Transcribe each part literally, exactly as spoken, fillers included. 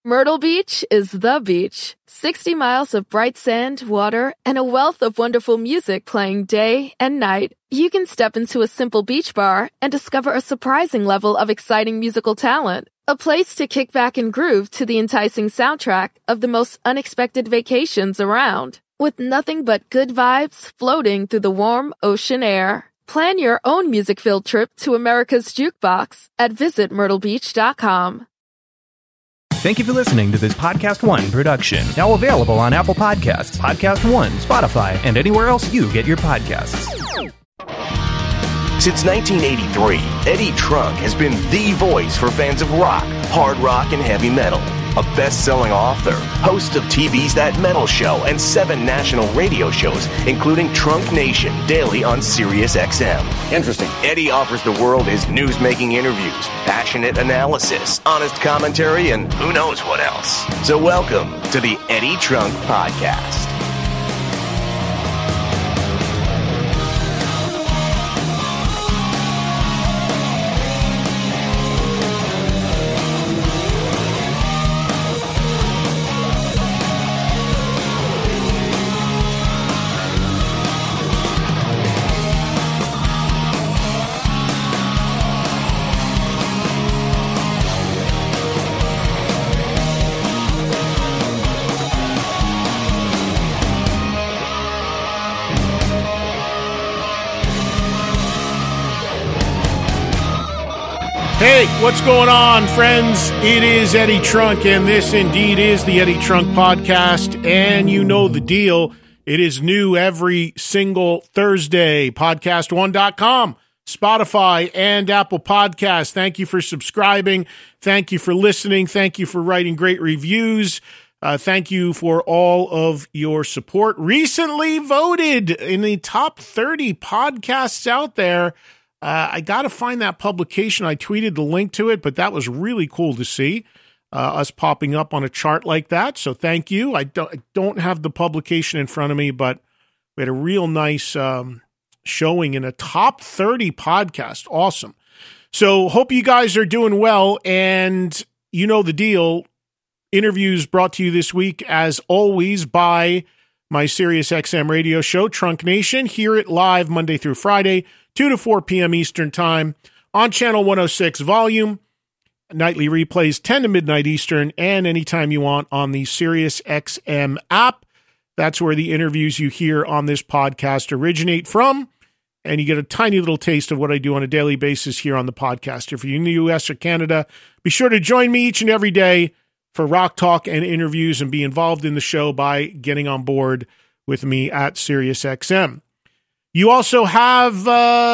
Myrtle Beach is the beach. sixty miles of bright sand, water, and a wealth of wonderful music playing day and night. You can step into a simple beach bar and discover a surprising level of exciting musical talent. A place to kick back and groove to the enticing soundtrack of the most unexpected vacations around. With nothing but good vibes floating through the warm ocean air. Plan your own music-filled trip to America's Jukebox at visit myrtle beach dot com. Thank you for listening to this Podcast One production. Now available on Apple Podcasts, Podcast One, Spotify, and anywhere else you get your podcasts. Since nineteen eighty-three, Eddie Trunk has been the voice for fans of rock, hard rock, and heavy metal. A best-selling author, host of T V's That Metal Show and seven national radio shows, including Trunk Nation, daily on Sirius X M. Interesting. Eddie offers the world his news-making interviews, passionate analysis, honest commentary, and who knows what else. So welcome to the Eddie Trunk Podcast. Hey, what's going on, friends? It is Eddie Trunk, and this indeed is the Eddie Trunk Podcast, and you know the deal. It is new every single Thursday. podcast one dot com, Spotify, and Apple Podcasts. Thank you for subscribing. Thank you for listening. Thank you for writing great reviews. Uh, thank you for all of your support. Recently voted in the top thirty podcasts out there. Uh, I got to find that publication. I tweeted the link to it, but that was really cool to see uh, us popping up on a chart like that. So thank you. I don't, I don't have the publication in front of me, but we had a real nice um, showing in a top thirty podcast. Awesome. So hope you guys are doing well. And you know the deal. Interviews brought to you this week, as always, by my Sirius X M radio show, Trunk Nation. Hear it live Monday through Friday, two to four p.m. Eastern Time on Channel one oh six Volume. Nightly replays ten to midnight Eastern, and anytime you want on the Sirius X M app. That's where the interviews you hear on this podcast originate from, and you get a tiny little taste of what I do on a daily basis here on the podcast. If you're in the U S or Canada, be sure to join me each and every day for rock talk and interviews, and be involved in the show by getting on board with me at Sirius X M. You also have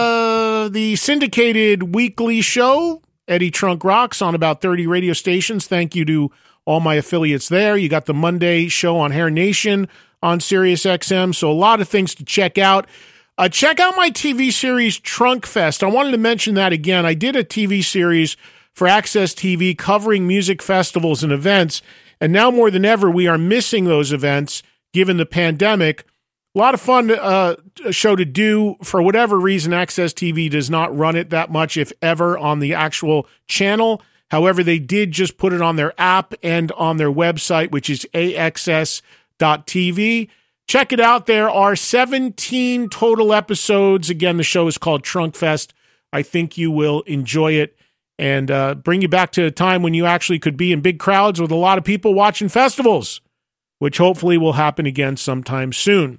uh, the syndicated weekly show, Eddie Trunk Rocks, on about thirty radio stations. Thank you to all my affiliates there. You got the Monday show on Hair Nation on Sirius X M, so a lot of things to check out. Uh, check out my T V series, Trunk Fest. I wanted to mention that again. I did a T V series for Access T V covering music festivals and events, and now more than ever, we are missing those events given the pandemic. A lot of fun uh, show to do. For whatever reason, Access T V does not run it that much, if ever, on the actual channel. However, they did just put it on their app and on their website, which is A X S dot T V. Check it out. There are seventeen total episodes. Again, the show is called Trunk Fest. I think you will enjoy it and uh, bring you back to a time when you actually could be in big crowds with a lot of people watching festivals, which hopefully will happen again sometime soon.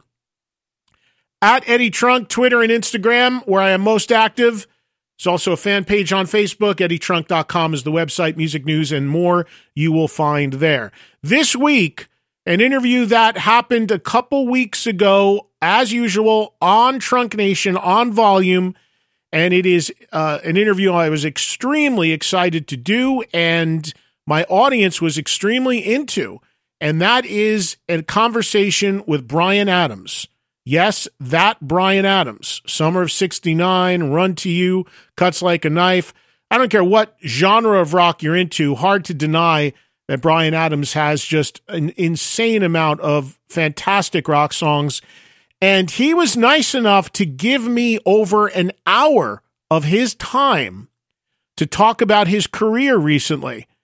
At Eddie Trunk, Twitter and Instagram, where I am most active. There's also a fan page on Facebook. eddie trunk dot com is the website. Music news and more you will find there. This week, an interview that happened a couple weeks ago, as usual, on Trunk Nation, on Volume. And it is uh, an interview I was extremely excited to do, and my audience was extremely into. And that is a conversation with Bryan Adams. Yes, that Bryan Adams. Summer of sixty-nine, Run to You, Cuts Like a Knife. I don't care what genre of rock you're into, hard to deny that Bryan Adams has just an insane amount of fantastic rock songs. And he was nice enough to give me over an hour of his time to talk about his career recently.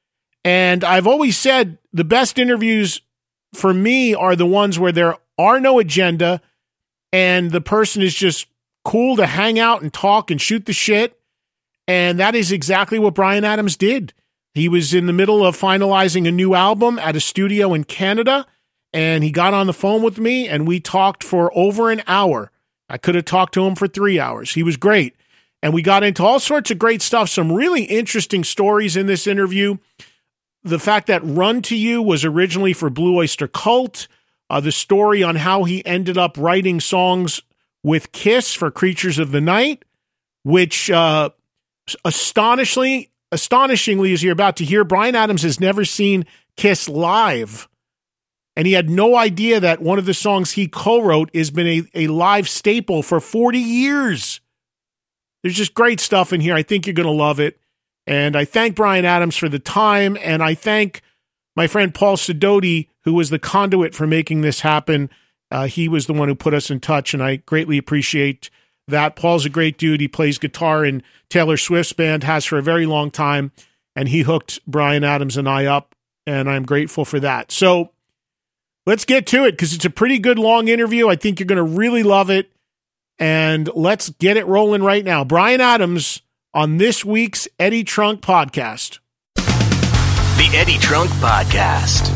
And I've always said the best interviews for me are the ones where there are no agenda and the person is just cool to hang out and talk and shoot the shit. And that is exactly what Bryan Adams did. He was in the middle of finalizing a new album at a studio in Canada, and he got on the phone with me, and we talked for over an hour. I could have talked to him for three hours. He was great. And we got into all sorts of great stuff, some really interesting stories in this interview. The fact that Run to You was originally for Blue Oyster Cult, uh, the story on how he ended up writing songs with Kiss for Creatures of the Night, which uh, astonishingly, astonishingly, as you're about to hear, Bryan Adams has never seen Kiss live. And he had no idea that one of the songs he co-wrote has been a, a live staple for forty years. There's just great stuff in here. I think you're going to love it. And I thank Bryan Adams for the time, and I thank my friend Paul Sidoti, who was the conduit for making this happen. Uh, he was the one who put us in touch, and I greatly appreciate that. Paul's a great dude. He plays guitar in Taylor Swift's band, has for a very long time, and he hooked Bryan Adams and I up, and I'm grateful for that. So let's get to it, because it's a pretty good long interview. I think you're going to really love it, and let's get it rolling right now. Bryan Adams on this week's Eddie Trunk Podcast. The Eddie Trunk Podcast.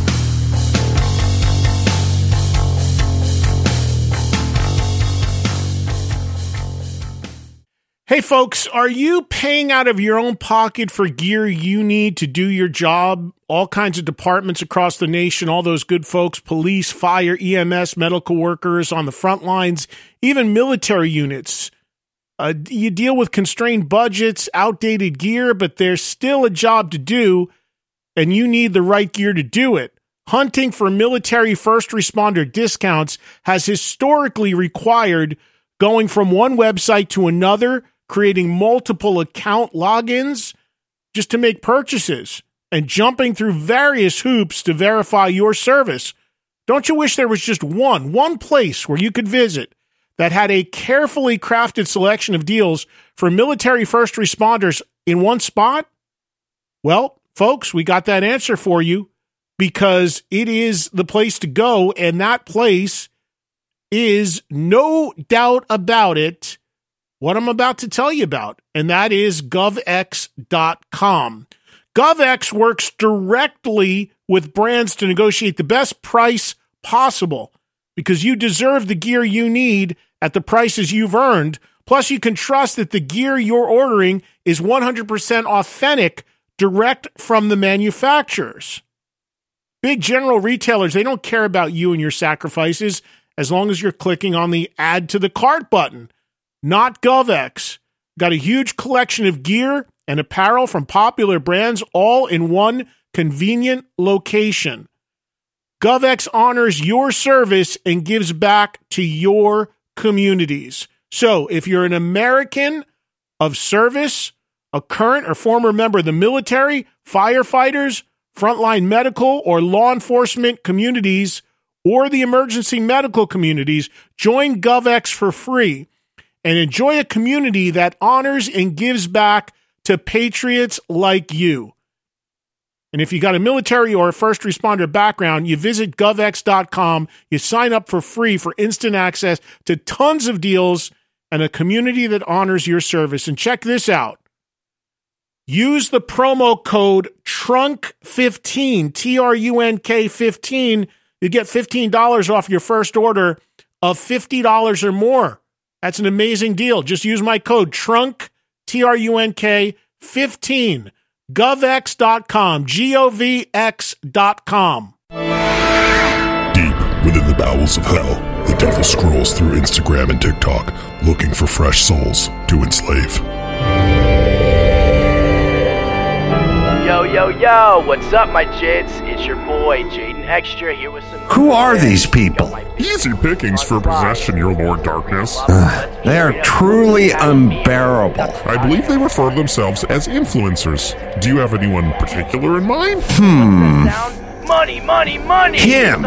Hey folks, are you paying out of your own pocket for gear you need to do your job? All kinds of departments across the nation, all those good folks, police, fire, E M S, medical workers on the front lines, even military units. Uh, you deal with constrained budgets, outdated gear, but there's still a job to do, and you need the right gear to do it. Hunting for military first responder discounts has historically required going from one website to another, creating multiple account logins just to make purchases, and jumping through various hoops to verify your service. Don't you wish there was just one, one place where you could visit that had a carefully crafted selection of deals for military first responders in one spot? Well, folks, we got that answer for you, because it is the place to go, and that place is, no doubt about it, what I'm about to tell you about, and that is gov x dot com. GovX works directly with brands to negotiate the best price possible, because you deserve the gear you need at the prices you've earned. Plus, you can trust that the gear you're ordering is one hundred percent authentic, direct from the manufacturers. Big general retailers, they don't care about you and your sacrifices as long as you're clicking on the Add to the Cart button. Not GovX. Got a huge collection of gear and apparel from popular brands, all in one convenient location. GovX honors your service and gives back to your communities. So if you're an American of service, a current or former member of the military, firefighters, frontline medical or law enforcement communities, or the emergency medical communities, join GovX for free and enjoy a community that honors and gives back to patriots like you. And if you got a military or a first responder background, you visit gov x dot com, you sign up for free for instant access to tons of deals and a community that honors your service. And check this out. Use the promo code trunk fifteen, T R U N K fifteen. You get fifteen dollars off your first order of fifty dollars or more. That's an amazing deal. Just use my code TRUNK, T R U N K fifteen. gov x dot com, G O V X dot com. Deep within the bowels of hell, the devil scrolls through Instagram and TikTok, looking for fresh souls to enslave. Yo, yo, yo, what's up, my jits? It's your boy, Jaden Extra, here with some... Who are these people? Easy pickings for possession, your Lord Darkness. Uh, they are truly unbearable. I believe they refer themselves as influencers. Do you have anyone particular in mind? Hmm. Money, money, money! Him!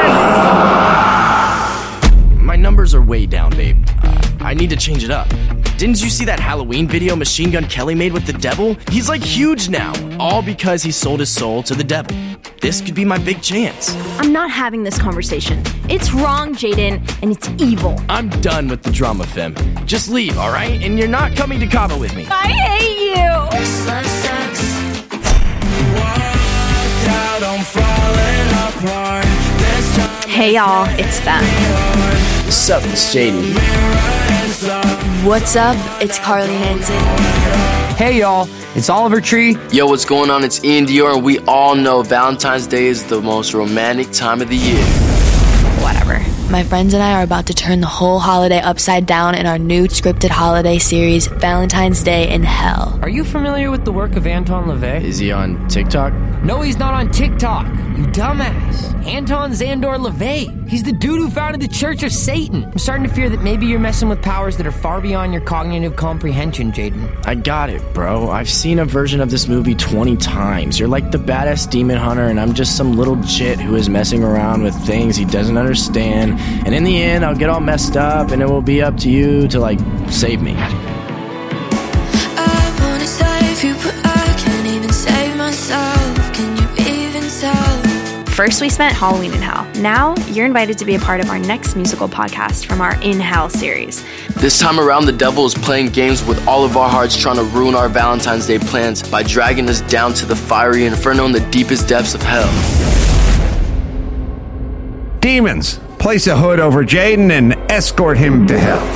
My numbers are way down, babe. Uh, I need to change it up. Didn't you see that Halloween video Machine Gun Kelly made with the devil? He's like huge now, all because he sold his soul to the devil. This could be my big chance. I'm not having this conversation. It's wrong, Jaden, and it's evil. I'm done with the drama, Fem. Just leave, all right? And you're not coming to Cabo with me. I hate you! This life sucks. Walked out, I'm falling apart. This time Hey y'all, it's Fem. Sup, it's Jaden. What's up? It's Carly Hansen. Hey y'all, it's Oliver Tree. Yo, what's going on? It's Ian Dior, and we all know Valentine's Day is the most romantic time of the year. Whatever. My friends and I are about to turn the whole holiday upside down in our new scripted holiday series, Valentine's Day in Hell. Are you familiar with the work of Anton LaVey? Is he on TikTok? No, he's not on TikTok, you dumbass. Anton Szandor LaVey. He's the dude who founded the Church of Satan. I'm starting to fear that maybe you're messing with powers that are far beyond your cognitive comprehension, Jaden. I got it, bro. I've seen a version of this movie twenty times. You're like the badass demon hunter, and I'm just some little chit who is messing around with things he doesn't understand. And in the end, I'll get all messed up, and it will be up to you to, like, save me. I wanna save you, but I can't even save myself. Can you even tell? First, we spent Halloween in Hell. Now, you're invited to be a part of our next musical podcast from our In Hell series. This time around, the devil is playing games with all of our hearts, trying to ruin our Valentine's Day plans by dragging us down to the fiery inferno in the deepest depths of hell. Demons, place a hood over Jaden and escort him to hell.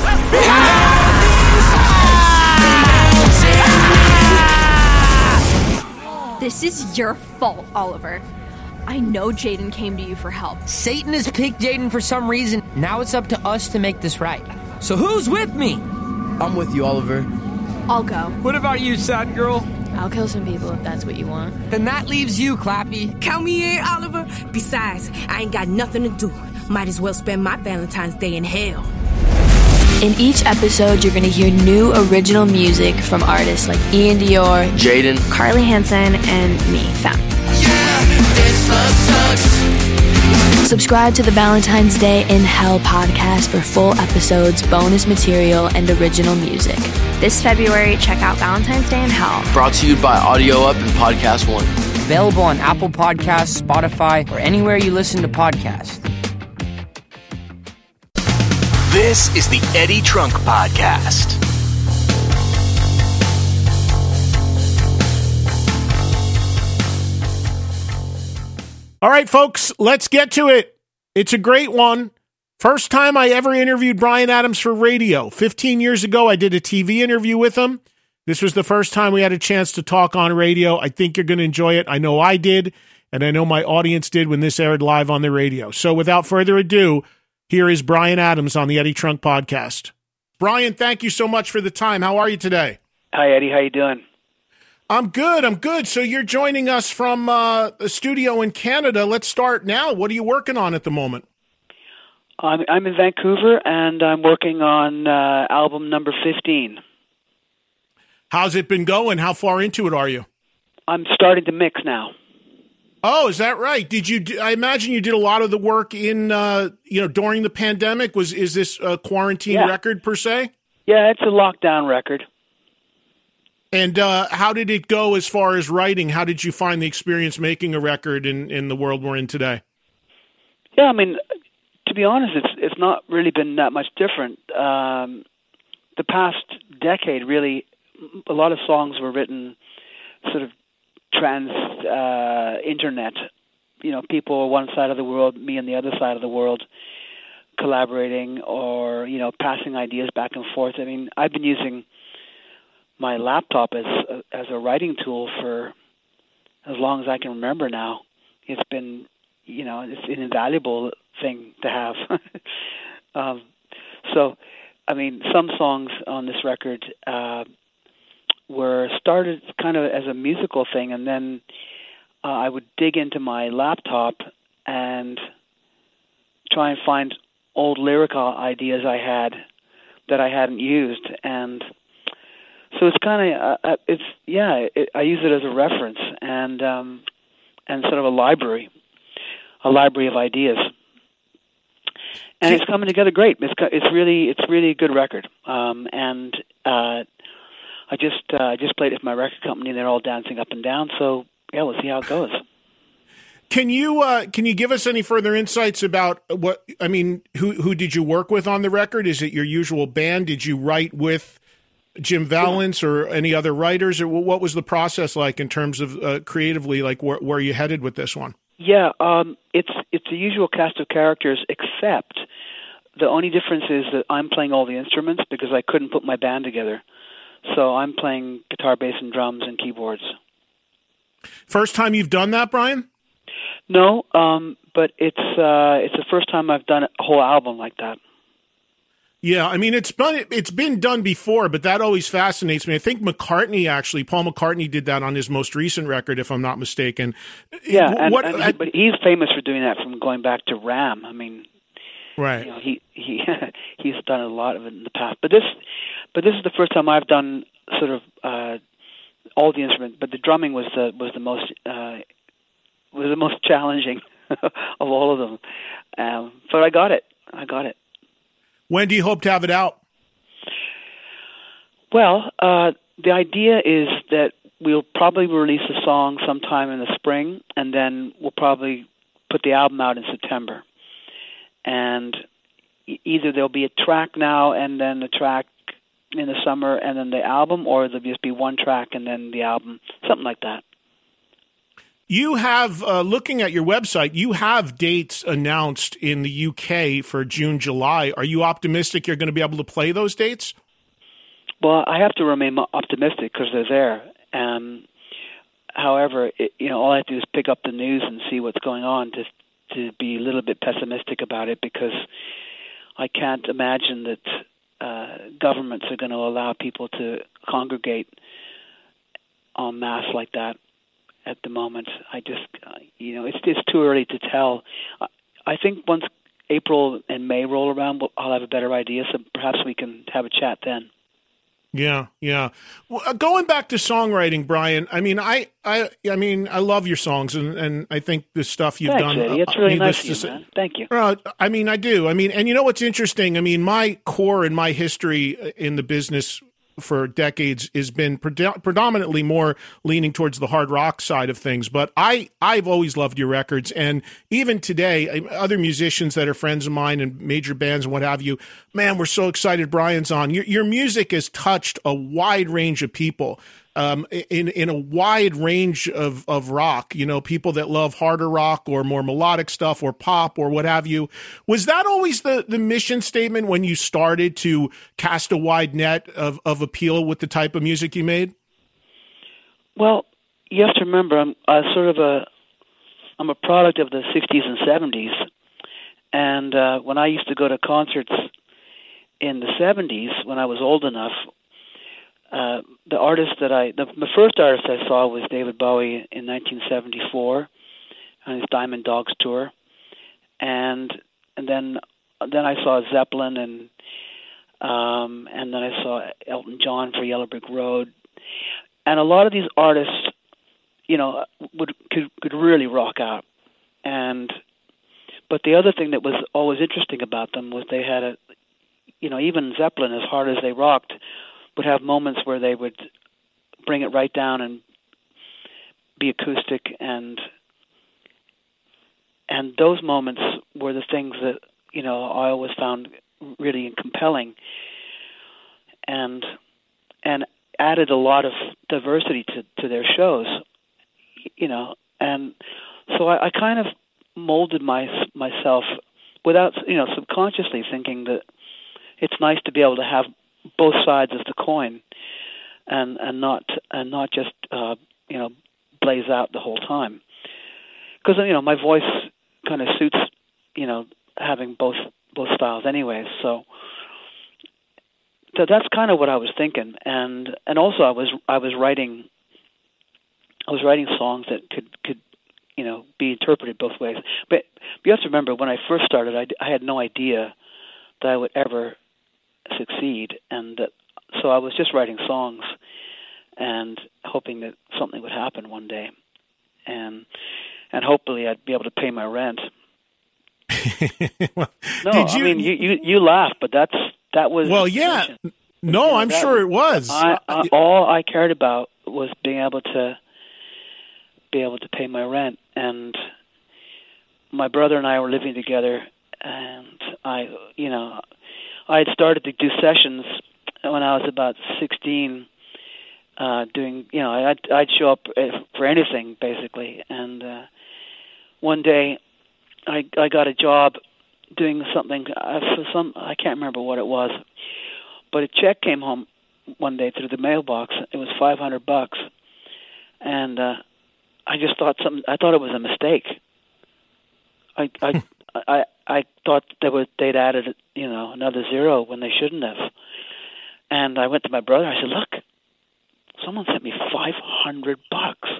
This is your fault, Oliver. I know Jaden came to you for help. Satan has picked Jaden for some reason. Now it's up to us to make this right. So who's with me? I'm with you, Oliver. I'll go. What about you, sad girl? I'll kill some people if that's what you want. Then that leaves you, Clappy. Count me in, Oliver. Besides, I ain't got nothing to do. Might as well spend my Valentine's Day in hell. In each episode, you're going to hear new original music from artists like Ian Dior, Jaden, Carly Hansen, and me, Fem. Subscribe to the Valentine's Day in Hell podcast for full episodes, bonus material, and original music. This February, check out Valentine's Day in Hell. Brought to you by Audio Up and Podcast One. Available on Apple Podcasts, Spotify, or anywhere you listen to podcasts. This is the Eddie Trunk Podcast. All right, folks, let's get to it. It's a great one. First time I ever interviewed Bryan Adams for radio. fifteen years ago, I did a T V interview with him. This was the first time we had a chance to talk on radio. I think you're going to enjoy it. I know I did, and I know my audience did when this aired live on the radio. So without further ado, here is Bryan Adams on the Eddie Trunk Podcast. Bryan, thank you so much for the time. How are you today? Hi, Eddie. How you doing? I'm good. I'm good. So you're joining us from uh, a studio in Canada. Let's start now. What are you working on at the moment? I'm, I'm in Vancouver, and I'm working on uh, album number fifteen. How's it been going? How far into it are you? I'm starting to mix now. Oh, is that right? Did you? Do, I imagine you did a lot of the work in, uh, you know, during the pandemic. Was is this a quarantine yeah. record per se? Yeah, it's a lockdown record. And uh, how did it go as far as writing? How did you find the experience making a record in, in the world we're in today? Yeah, I mean, to be honest, it's it's not really been that much different. Um, the past decade, really, a lot of songs were written sort of trans uh, internet. You know, people on one side of the world, me on the other side of the world, collaborating or, you know, passing ideas back and forth. I mean, I've been using my laptop as a, as a writing tool for as long as I can remember now. It's been, you know, it's an invaluable thing to have. um, so, I mean, some songs on this record uh, were started kind of as a musical thing, and then uh, I would dig into my laptop and try and find old lyrical ideas I had that I hadn't used, and so it's kind of, uh, it's, yeah, it, I use it as a reference and um, and sort of a library, a library of ideas. and it's coming together great. It's it's really it's really a good record, um, and uh, I just uh, just played it with my record company. They're all dancing up and down. So yeah, we'll see how it goes. Can you uh, can you give us any further insights about what I mean? Who who did you work with on the record? Is it your usual band? Did you write with Jim Vallance or any other writers, or what was the process like in terms of uh, creatively? Like where where are you headed with this one? Yeah, um, it's it's the usual cast of characters, except the only difference is that I'm playing all the instruments because I couldn't put my band together. So I'm playing guitar, bass, and drums and keyboards. First time you've done that, Brian? No, um, but it's uh, it's the first time I've done a whole album like that. Yeah, I mean it's been it's been done before, but that always fascinates me. I think McCartney actually, Paul McCartney did that on his most recent record, if I'm not mistaken. Yeah, and, what, and he, but he's famous for doing that from going back to Ram. I mean, right? You know, he he he's done a lot of it in the past, but this but this is the first time I've done sort of uh, all the instruments. But the drumming was the was the most uh, was the most challenging of all of them. Um, but I got it. I got it. When do you hope to have it out? Well, uh, the idea is that we'll probably release a song sometime in the spring, and then we'll probably put the album out in September. And either there'll be a track now and then a track in the summer and then the album, or there'll just be one track and then the album, something like that. You have, uh, looking at your website, you have dates announced in the U K for June, July. Are you optimistic you're going to be able to play those dates? Well, I have to remain optimistic because they're there. Um, however, it, you know, all I have to do is pick up the news and see what's going on to to be a little bit pessimistic about it, because I can't imagine that uh, governments are going to allow people to congregate en masse like that. At the moment, I just, uh, you know, it's it's too early to tell. I, I think once April and May roll around, I'll have a better idea, so perhaps we can have a chat then. Yeah, yeah. Well, uh, going back to songwriting, Brian, I mean, I, I, I mean, I love your songs, and, and I think the stuff you've Thanks, done. Eddie. It's uh, really I mean, nice this, of you, man. Thank you. Uh, I mean, I do. I mean, and you know what's interesting? I mean, my core and my history in the business for decades has been pred- predominantly more leaning towards the hard rock side of things. But I, I've always loved your records. And even today, other musicians that are friends of mine and major bands and what have you, man, we're so excited Brian's on. Your, your music has touched a wide range of people. Um, in in a wide range of, of rock, you know, people that love harder rock or more melodic stuff or pop or what have you. Was that always the, the mission statement when you started to cast a wide net of, of appeal with the type of music you made? Well, you have to remember, I'm uh, sort of a I'm a product of the sixties and seventies, and uh, when I used to go to concerts in the seventies, when I was old enough. Uh, the artist that I, the, the first artist I saw was David Bowie in nineteen seventy-four on his Diamond Dogs tour, and and then then I saw Zeppelin and um, and then I saw Elton John for Yellow Brick Road, and a lot of these artists, you know, would could could really rock out, and but the other thing that was always interesting about them was they had a, you know, even Zeppelin, as hard as they rocked, would have moments where they would bring it right down and be acoustic, and and those moments were the things that, you know, I always found really compelling, and and added a lot of diversity to, to their shows, you know, and so I, I kind of molded my myself without, you know, subconsciously thinking that it's nice to be able to have both sides of the coin, and and not and not just uh, you know, blaze out the whole time, because you know my voice kind of suits, you know, having both both styles anyways. So, so that's kind of what I was thinking, and and also I was I was writing I was writing songs that could could you know be interpreted both ways. But, but you have to remember, when I first started, I, I had no idea that I would ever succeed, and that, so I was just writing songs and hoping that something would happen one day, and and hopefully I'd be able to pay my rent. well, no, did you, I mean you, you you laugh, but that's that was well, yeah. No, you know, I'm sure it was. I, I, all I cared about was being able to be able to pay my rent, and my brother and I were living together, and I, you know, I had started to do sessions when I was about sixteen. Uh, doing, you know, I'd, I'd show up for anything basically, and uh, one day I I got a job doing something uh, for some I can't remember what it was, but a check came home one day through the mailbox. It was five hundred bucks, and uh, I just thought something. I thought it was a mistake. I I I, I thought they would they'd added you know another zero when they shouldn't have, and I went to my brother. I said, "Look, someone sent me five hundred bucks."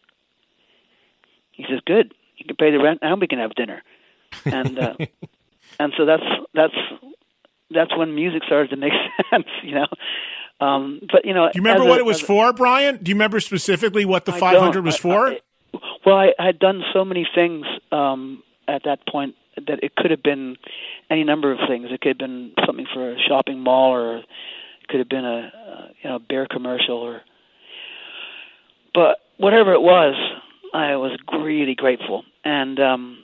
He says, "Good, you can pay the rent and we can have dinner." And uh, and so that's that's that's when music started to make sense, you know. Um, but you know, do you remember what a, it was a, for, Brian? Do you remember specifically what the I five hundred was I, for? I, well, I, I had done so many things um, at that point that it could have been any number of things. It could have been something for a shopping mall, or it could have been a, a you know beer commercial, or. But whatever it was, I was really grateful. And, um,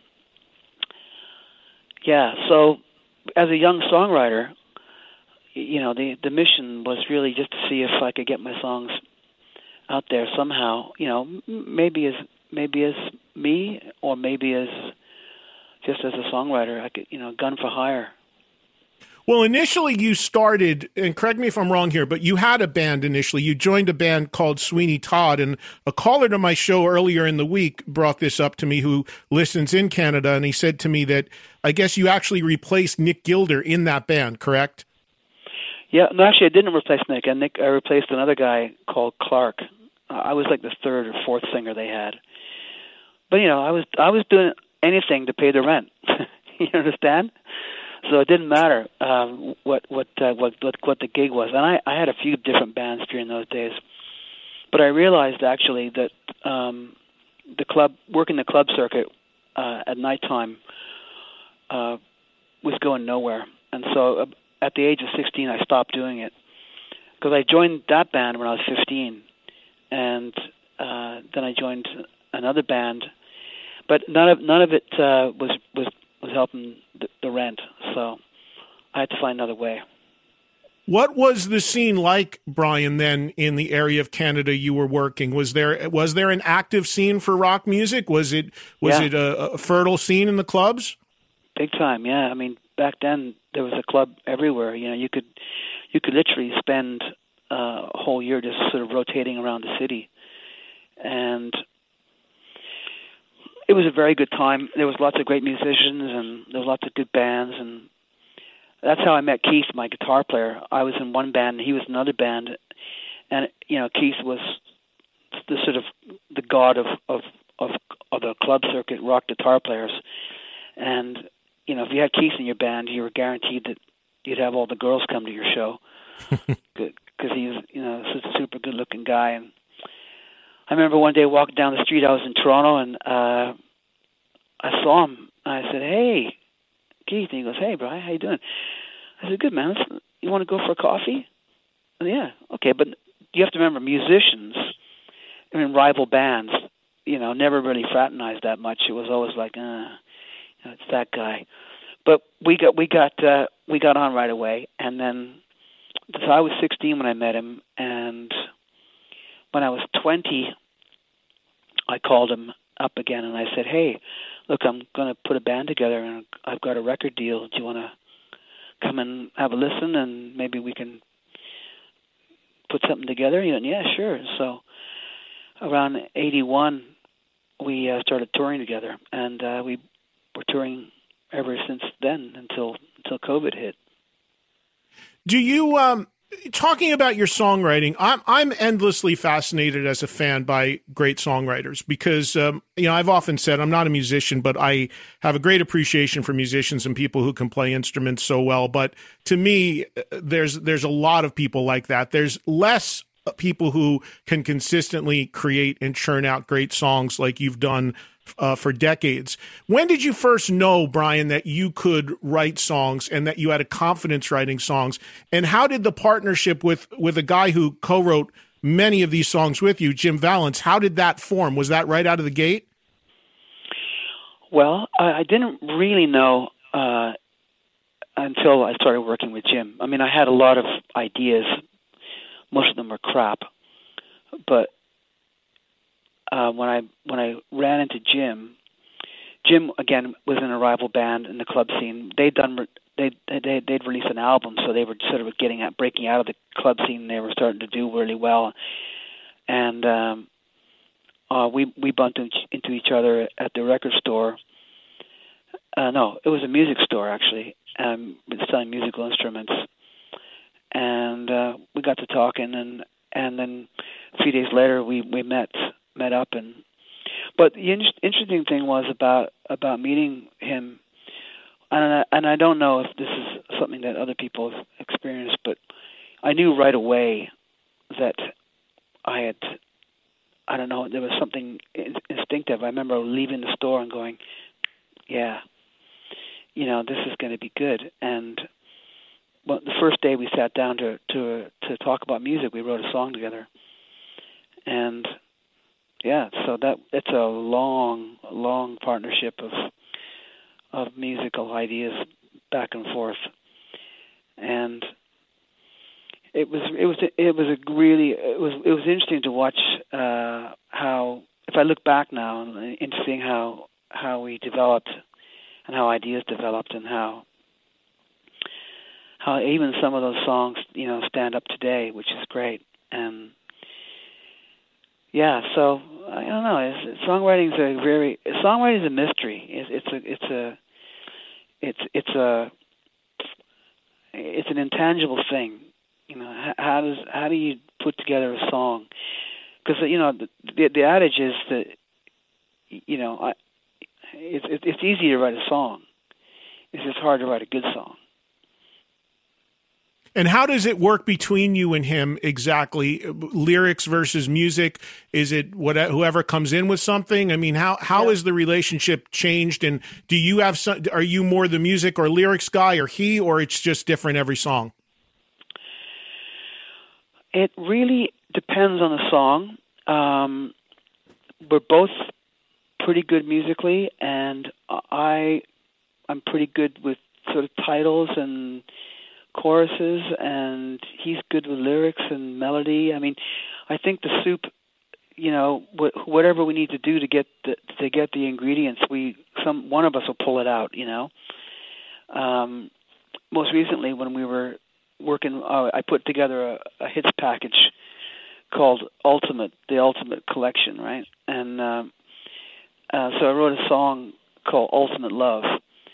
yeah, so as a young songwriter, you know, the, the mission was really just to see if I could get my songs out there somehow, you know, maybe as maybe as me or maybe as just as a songwriter. I could, you know, gun for hire. Well, initially you started, and correct me if I'm wrong here, but you had a band initially. You joined a band called Sweeney Todd, and a caller to my show earlier in the week brought this up to me who listens in Canada, and he said to me that I guess you actually replaced Nick Gilder in that band, correct? Yeah, no, actually I didn't replace Nick. I, Nick, I replaced another guy called Clark. Uh, I was like the third or fourth singer they had. But, you know, I was I was doing anything to pay the rent. You understand? So it didn't matter um, what what, uh, what what what the gig was, and I, I had a few different bands during those days. But I realized actually that um, the club working the club circuit uh, at nighttime uh, was going nowhere, and so uh, at the age of sixteen, I stopped doing it because I joined that band when I was fifteen, and uh, then I joined another band, but none of none of it uh, was was. was helping the, the rent, so I had to find another way. What was the scene like, Brian, then, in the area of Canada you were working? Was there was there an active scene for rock music? Was it was yeah. it a, a fertile scene in the clubs? Big time, yeah. I mean, back then there was a club everywhere. You know, you could you could literally spend uh, a whole year just sort of rotating around the city, and it was a very good time. There was lots of great musicians, and there was lots of good bands, and that's how I met Keith, my guitar player. I was in one band, and he was in another band, and you know, Keith was the sort of the god of of of, of the club circuit rock guitar players, and you know, if you had Keith in your band, you were guaranteed that you'd have all the girls come to your show because he's you know such a super good looking guy. And I remember one day walking down the street. I was in Toronto, and uh, I saw him. I said, "Hey, Keith." And he goes, "Hey, Brian, how you doing?" I said, "Good, man. You want to go for a coffee?" And, yeah, okay. But you have to remember, musicians in rival bands, you know, never really fraternized that much. It was always like, uh, it's that guy. But we got we got uh, we got on right away, and then so I was sixteen when I met him, and when I was twenty, I called him up again, and I said, "Hey, look, I'm going to put a band together, and I've got a record deal. Do you want to come and have a listen, and maybe we can put something together?" And yeah, sure. So around eighty-one, we uh, started touring together, and uh, we were touring ever since then until until COVID hit. Do you um talking about your songwriting? I'm I'm endlessly fascinated as a fan by great songwriters because um, you know I've often said I'm not a musician, but I have a great appreciation for musicians and people who can play instruments so well. But to me, there's there's a lot of people like that. There's less people who can consistently create and churn out great songs like you've done uh, for decades. When did you first know, Brian, that you could write songs and that you had a confidence writing songs? And how did the partnership with, with a guy who co-wrote many of these songs with you, Jim Vallance, how did that form? Was that right out of the gate? Well, I, I didn't really know uh, until I started working with Jim. I mean, I had a lot of ideas. Most of them were crap. But uh, when I when I ran into Jim, Jim again was in a rival band in the club scene. They'd done they they they'd released an album, so they were sort of getting at breaking out of the club scene. They were starting to do really well, and um, uh, we we bumped into each other at the record store. Uh, no, it was a music store actually, um, selling musical instruments, and uh, we got to talking, and and then a few days later we we met met up and. But the in- interesting thing was about about meeting him, and I, and I don't know if this is something that other people have experienced, but I knew right away that I had, I don't know, there was something in- instinctive. I remember leaving the store and going, yeah, you know, this is going to be good. And well, the first day we sat down to to to talk about music, we wrote a song together, and. Yeah, so that it's a long, long partnership of of musical ideas back and forth, and it was it was it was a really it was it was interesting to watch uh, how if I look back now into seeing how how we developed and how ideas developed and how how even some of those songs you know stand up today, which is great. And yeah, so I don't know. It's, songwriting is a very songwriting is a mystery. It's, it's a it's a it's it's a it's an intangible thing. You know, how, how does how do you put together a song? Because you know the, the the adage is that you know I, it's it's easy to write a song. It's just hard to write a good song. And how does it work between you and him exactly? Lyrics versus music? Is it whatever, whoever comes in with something? I mean, how how yeah. is the relationship changed? And do you have some? Are you more the music or lyrics guy, or he, or it's just different every song? It really depends on the song. Um, we're both pretty good musically, and I I'm pretty good with sort of titles and choruses, and he's good with lyrics and melody. I mean, I think the soup, you know, wh- whatever we need to do to get the, to get the ingredients, we some one of us will pull it out. You know, um, most recently when we were working, uh, I put together a, a hits package called Ultimate, the Ultimate Collection, right? And uh, uh, so I wrote a song called Ultimate Love.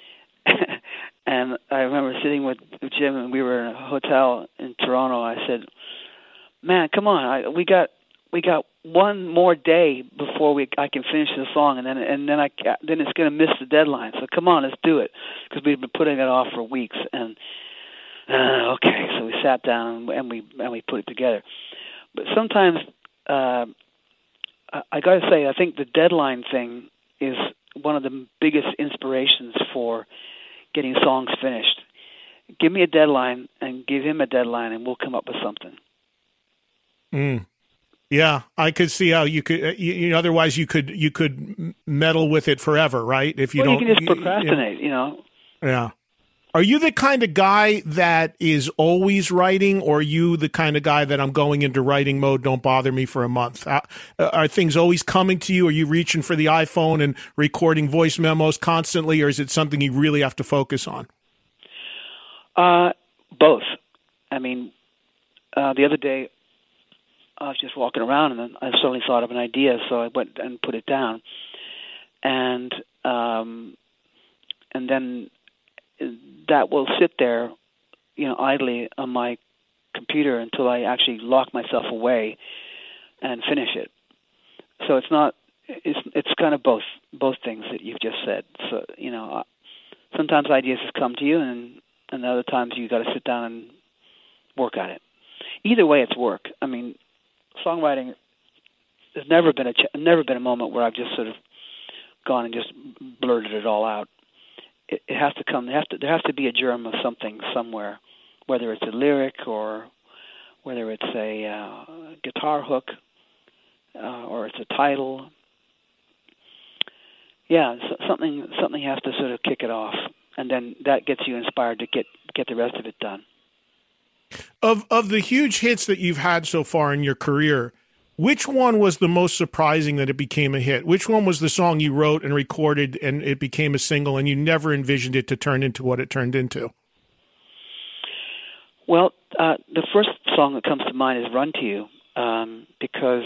And I remember sitting with Jim, and we were in a hotel in Toronto. I said, "Man, come on! I, we got we got one more day before we I can finish the song, and then and then I then it's going to miss the deadline. So come on, let's do it," because we've been putting it off for weeks. And uh, okay, so we sat down and we and we put it together. But sometimes uh, I, I got to say, I think the deadline thing is one of the biggest inspirations for getting songs finished. Give me a deadline and give him a deadline, and we'll come up with something. Mm. Yeah, I could see how you could. You, you know, otherwise, you could you could meddle with it forever, right? If you well, don't, you can just procrastinate. You know. Yeah. Are you the kind of guy that is always writing, or are you the kind of guy that I'm going into writing mode, don't bother me for a month? Uh, are things always coming to you? Are you reaching for the iPhone and recording voice memos constantly, or is it something you really have to focus on? Uh, both. I mean, uh, the other day I was just walking around, and then I suddenly thought of an idea, so I went and put it down. And um, and then that will sit there, you know, idly on my computer until I actually lock myself away and finish it. So it's not, it's it's kind of both both things that you've just said. So, you know, sometimes ideas just come to you, and, and other times you got to sit down and work at it. Either way, it's work. I mean, songwriting, there's never been a ch- never been a moment where I've just sort of gone and just blurted it all out. It, it has to come. There has to, there has to be a germ of something somewhere, whether it's a lyric or whether it's a uh, guitar hook uh, or it's a title. Yeah, so something something has to sort of kick it off, and then that gets you inspired to get get the rest of it done. Of of the huge hits that you've had so far in your career, which one was the most surprising that it became a hit? Which one was the song you wrote and recorded and it became a single and you never envisioned it to turn into what it turned into? Well, uh, the first song that comes to mind is Run to You, um, because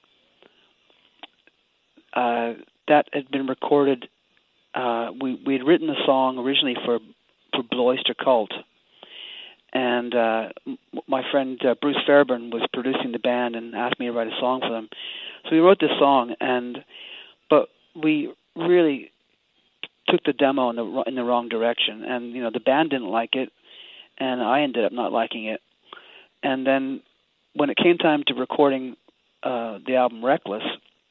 uh, that had been recorded. Uh, we we had written the song originally for, for Blue Oyster Cult. And uh, my friend uh, Bruce Fairburn was producing the band and asked me to write a song for them. So we wrote this song, and but we really took the demo in the in the wrong direction. And you know, the band didn't like it, and I ended up not liking it. And then when it came time to recording uh, the album Reckless,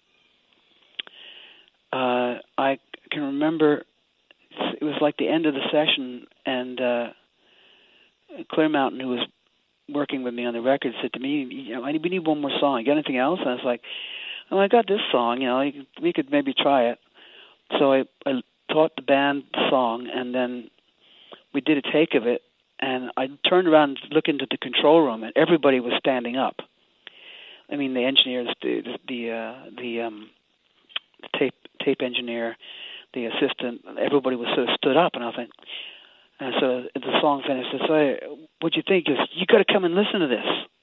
uh, I can remember it was like the end of the session, and uh, Clear Mountain, who was working with me on the record, said to me, you know, I need, we need one more song. You got anything else? And I was like, oh, I got this song. You know, we could maybe try it. So I, I taught the band the song, and then we did a take of it. And I turned around and looked into the control room, and everybody was standing up. I mean, the engineers, the the uh, the, um, the tape tape engineer, the assistant, everybody was sort of stood up, and I was like. And so the song finished. I said, "What'd you think?" He goes, "You got to come and listen to this."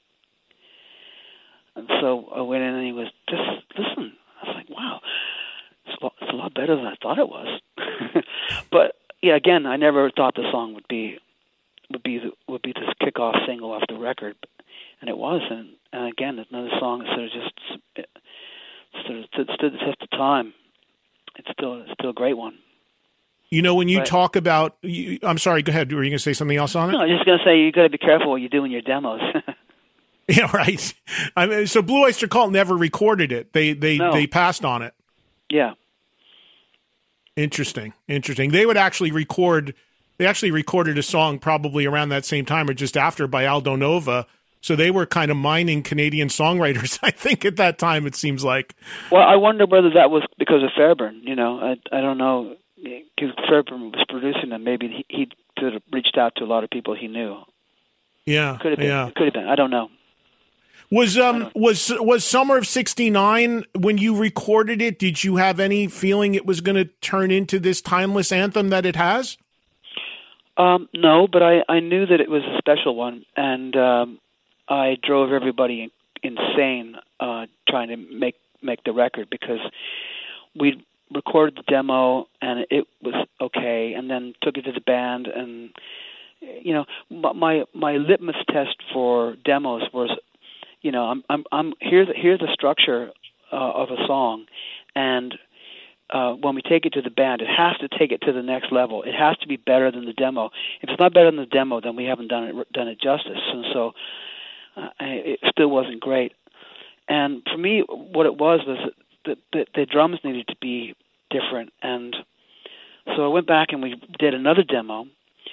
And so I went in, and he was just listen. I was like, "Wow, it's a lot, it's a lot better than I thought it was." But yeah, again, I never thought the song would be would be the, would be this kickoff single off the record, and it was. And, and again, another song that sort of just it, sort of stood, stood the test of time. It's still it's still a great one. You know, when you but, talk about, you, I'm sorry, go ahead. Were you going to say something else on it? No, I'm just going to say you got to be careful what you do in your demos. Yeah, right. I mean, so Blue Oyster Cult never recorded it. They they no. they passed on it. Yeah. Interesting. Interesting. They would actually record. They actually recorded a song probably around that same time or just after by Aldo Nova. So they were kind of mining Canadian songwriters, I think, at that time. It seems like. Well, I wonder whether that was because of Fairburn. You know, I I don't know. Because Fairburn was producing them, maybe he, he sort of reached out to a lot of people he knew. Yeah, could have been. Yeah. Could have been. I don't know. Was um was was Summer of sixty-nine when you recorded it? Did you have any feeling it was going to turn into this timeless anthem that it has? Um, no, but I, I knew that it was a special one, and um, I drove everybody insane uh, trying to make make the record because we recorded the demo and it was okay, and then took it to the band, and you know my my litmus test for demos was, you know, I'm I'm I'm here's here's the structure uh, of a song, and uh, when we take it to the band, it has to take it to the next level. It has to be better than the demo. If it's not better than the demo, then we haven't done it done it justice. And so uh, it still wasn't great. And for me, what it was was the, the, the drums needed to be different, and so I went back and we did another demo.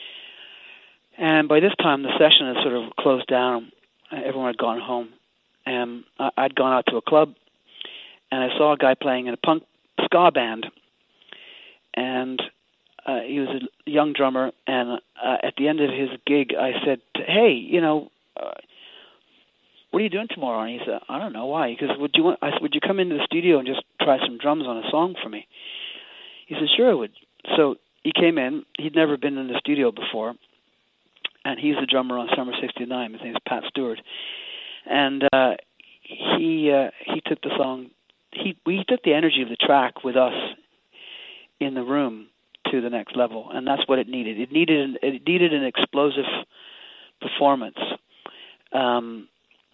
And by this time, the session had sort of closed down. Everyone had gone home, and I'd gone out to a club, and I saw a guy playing in a punk ska band, and uh, he was a young drummer. And uh, at the end of his gig, I said, "Hey, you know, uh, what are you doing tomorrow?" And he said, "I don't know. Why?" He goes, "Would you want? I said, would you come into the studio and just try some drums on a song for me?" He said, "Sure, I would." So he came in. He'd never been in the studio before, and he's the drummer on Summer sixty-nine. His name is Pat Stewart, and uh, he uh, he took the song. He we took the energy of the track with us in the room to the next level, and that's what it needed. It needed an, it needed an explosive performance. Um,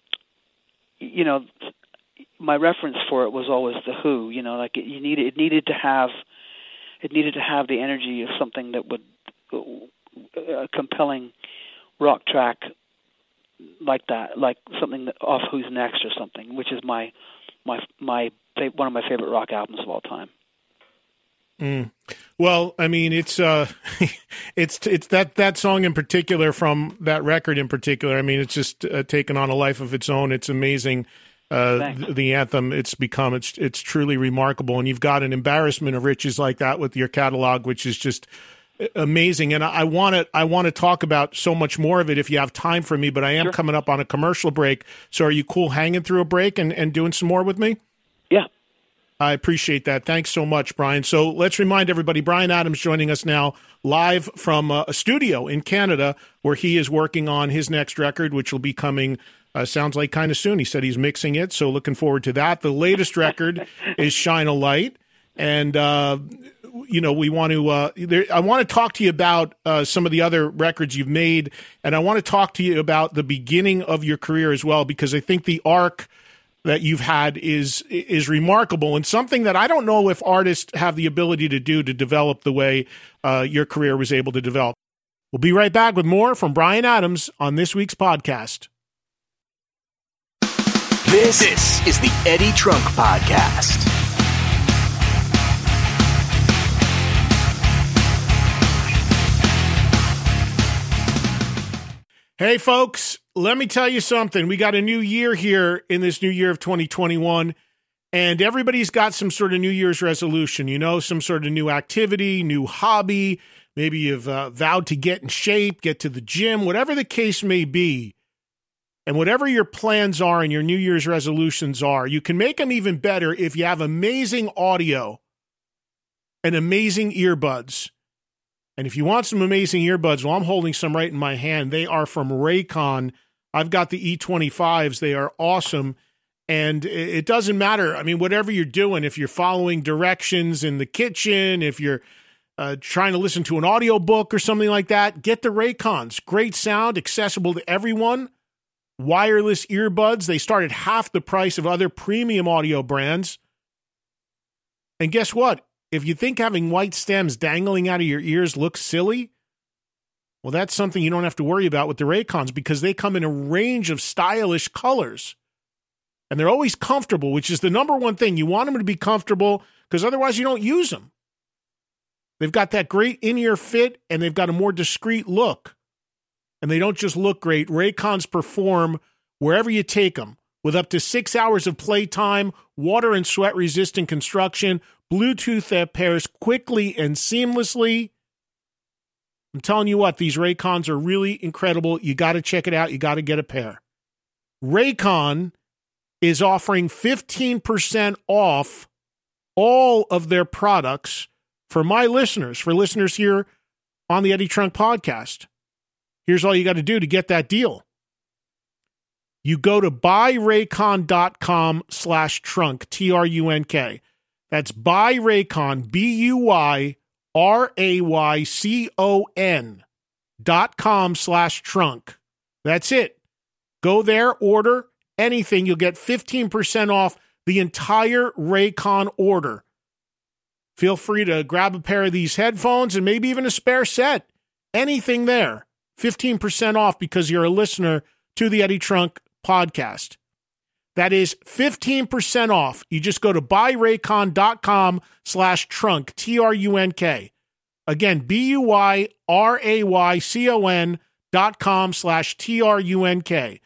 you know, my reference for it was always the Who. You know, like it, you needed it needed to have it needed to have the energy of something that would a compelling rock track like that, like something that, off Who's Next or something, which is my my my one of my favorite rock albums of all time. Mm. Well, I mean, it's uh, it's it's that that song in particular from that record in particular. I mean, it's just uh, taken on a life of its own. It's amazing. Uh, the, the anthem it's become. It's it's truly remarkable, and you've got an embarrassment of riches like that with your catalog, which is just amazing. And I want to I want to talk about so much more of it if you have time for me. But I am sure. coming up on a commercial break. So are you cool hanging through a break and, and doing some more with me? Yeah. I appreciate that. Thanks so much, Brian. So let's remind everybody, Bryan Adams joining us now live from uh, a studio in Canada where he is working on his next record, which will be coming, uh, sounds like kind of soon. He said he's mixing it, so looking forward to that. The latest record is Shine a Light. And, uh, you know, we want to, uh, there, I want to talk to you about uh, some of the other records you've made, and I want to talk to you about the beginning of your career as well, because I think the arc that you've had is is remarkable and something that I don't know if artists have the ability to do to develop the way uh, your career was able to develop. We'll be right back with more from Bryan Adams on this week's podcast. This, this is the Eddie Trunk Podcast. Hey, folks, let me tell you something. We got a new year here in this new year of twenty twenty-one, and everybody's got some sort of New Year's resolution, you know, some sort of new activity, new hobby. Maybe you've uh, vowed to get in shape, get to the gym, whatever the case may be. And whatever your plans are and your New Year's resolutions are, you can make them even better if you have amazing audio and amazing earbuds. And if you want some amazing earbuds, well, I'm holding some right in my hand. They are from Raycon. I've got the E twenty-fives. They are awesome. And it doesn't matter. I mean, whatever you're doing, if you're following directions in the kitchen, if you're uh, trying to listen to an audiobook or something like that, get the Raycons. Great sound, accessible to everyone. Wireless earbuds. They start at half the price of other premium audio brands. And guess what? If you think having white stems dangling out of your ears looks silly, well, that's something you don't have to worry about with the Raycons because they come in a range of stylish colors. And they're always comfortable, which is the number one thing. You want them to be comfortable because otherwise you don't use them. They've got that great in-ear fit and they've got a more discreet look. And they don't just look great. Raycons perform wherever you take them with up to six hours of playtime, water and sweat-resistant construction, Bluetooth that pairs quickly and seamlessly. I'm telling you what, these Raycons are really incredible. You got to check it out. You got to get a pair. Raycon is offering fifteen percent off all of their products for my listeners, for listeners here on the Eddie Trunk Podcast. Here's all you got to do to get that deal. You go to buyraycon.com slash trunk, T R U N K. That's buyraycon, B U Y R A Y C O N dot com slash trunk. That's it. Go there, order anything. You'll get fifteen percent off the entire Raycon order. Feel free to grab a pair of these headphones and maybe even a spare set. Anything there. fifteen percent off because you're a listener to the Eddie Trunk Podcast. That is fifteen percent off. You just go to buyraycon.com slash trunk, T R U N K. Again, B U Y R A Y C O N dot com slash T R U N K.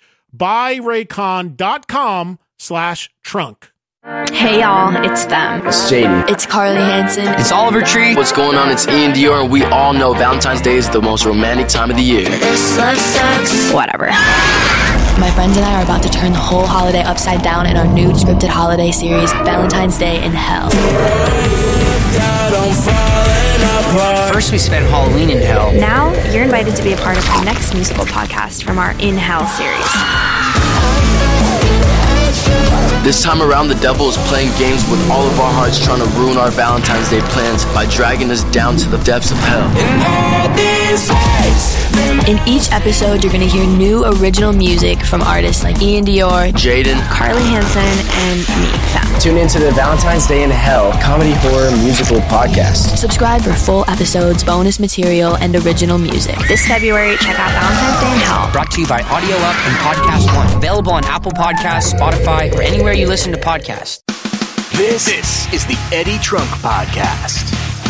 Buyraycon.com slash trunk. Hey y'all, it's them. It's Jaden. It's Carly Hansen. It's Oliver Tree. What's going on? It's Ian Dior, and we all know Valentine's Day is the most romantic time of the year. Whatever. My friends and I are about to turn the whole holiday upside down in our new scripted holiday series, Valentine's Day in Hell. First we spent Halloween in hell. Now you're invited to be a part of our next musical podcast from our In Hell series. This time around, the devil is playing games with all of our hearts, trying to ruin our Valentine's Day plans by dragging us down to the depths of hell. In each episode, you're going to hear new original music from artists like Ian Dior, Jaden, Carly Hansen, and me, Fam. Tune into the Valentine's Day in Hell comedy horror musical podcast. Subscribe for full episodes, bonus material, and original music. This February, check out Valentine's Day in Hell. Brought to you by Audio Up and Podcast One. Available on Apple Podcasts, Spotify, or anywhere you listen to podcasts. This, this is the Eddie Trunk Podcast.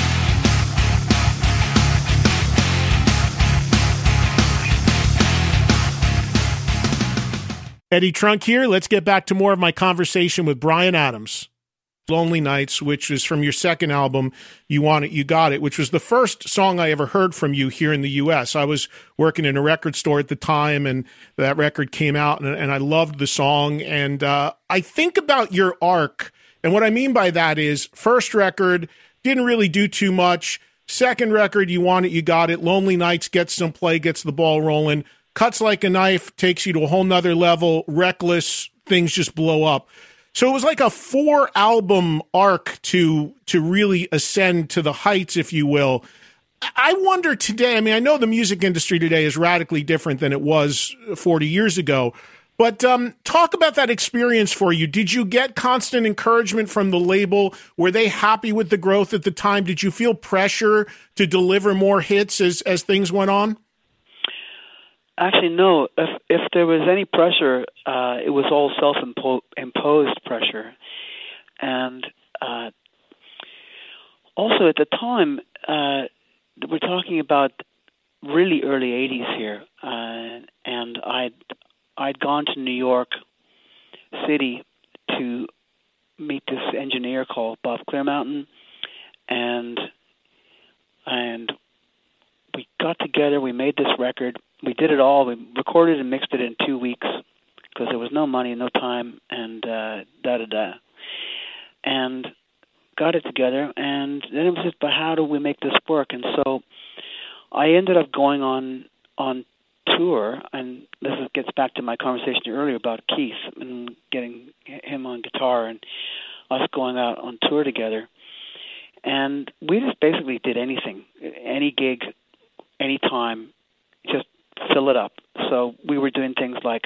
Eddie Trunk here. Let's get back to more of my conversation with Bryan Adams. Lonely Nights, which was from your second album, You Want It, You Got It, which was the first song I ever heard from you here in the U S. I was working in a record store at the time, and that record came out, and, and I loved the song. And uh, I think about your arc, and what I mean by that is, first record, didn't really do too much. Second record, You Want It, You Got It. Lonely Nights gets some play, gets the ball rolling. Cuts Like a Knife takes you to a whole nother level. Reckless, things just blow up. So it was like a four album arc to to really ascend to the heights, if you will. I wonder today, I mean, I know the music industry today is radically different than it was forty years ago, but um, talk about that experience for you. Did you get constant encouragement from the label? Were they happy with the growth at the time? Did you feel pressure to deliver more hits as, as things went on? Actually, no. If if there was any pressure, uh, it was all self-imposed pressure. And uh, also at the time, uh, we're talking about really early eighties here, uh, and I'd, I'd gone to New York City to meet this engineer called Bob Clearmountain, and and we got together, we made this record. We did it all. We recorded and mixed it in two weeks because there was no money, no time, and uh, da-da-da. And got it together, and then it was just, but how do we make this work? And so I ended up going on on tour, and this is, gets back to my conversation earlier about Keith and getting him on guitar and us going out on tour together. And we just basically did anything, any gig, any time, just fill it up. So we were doing things like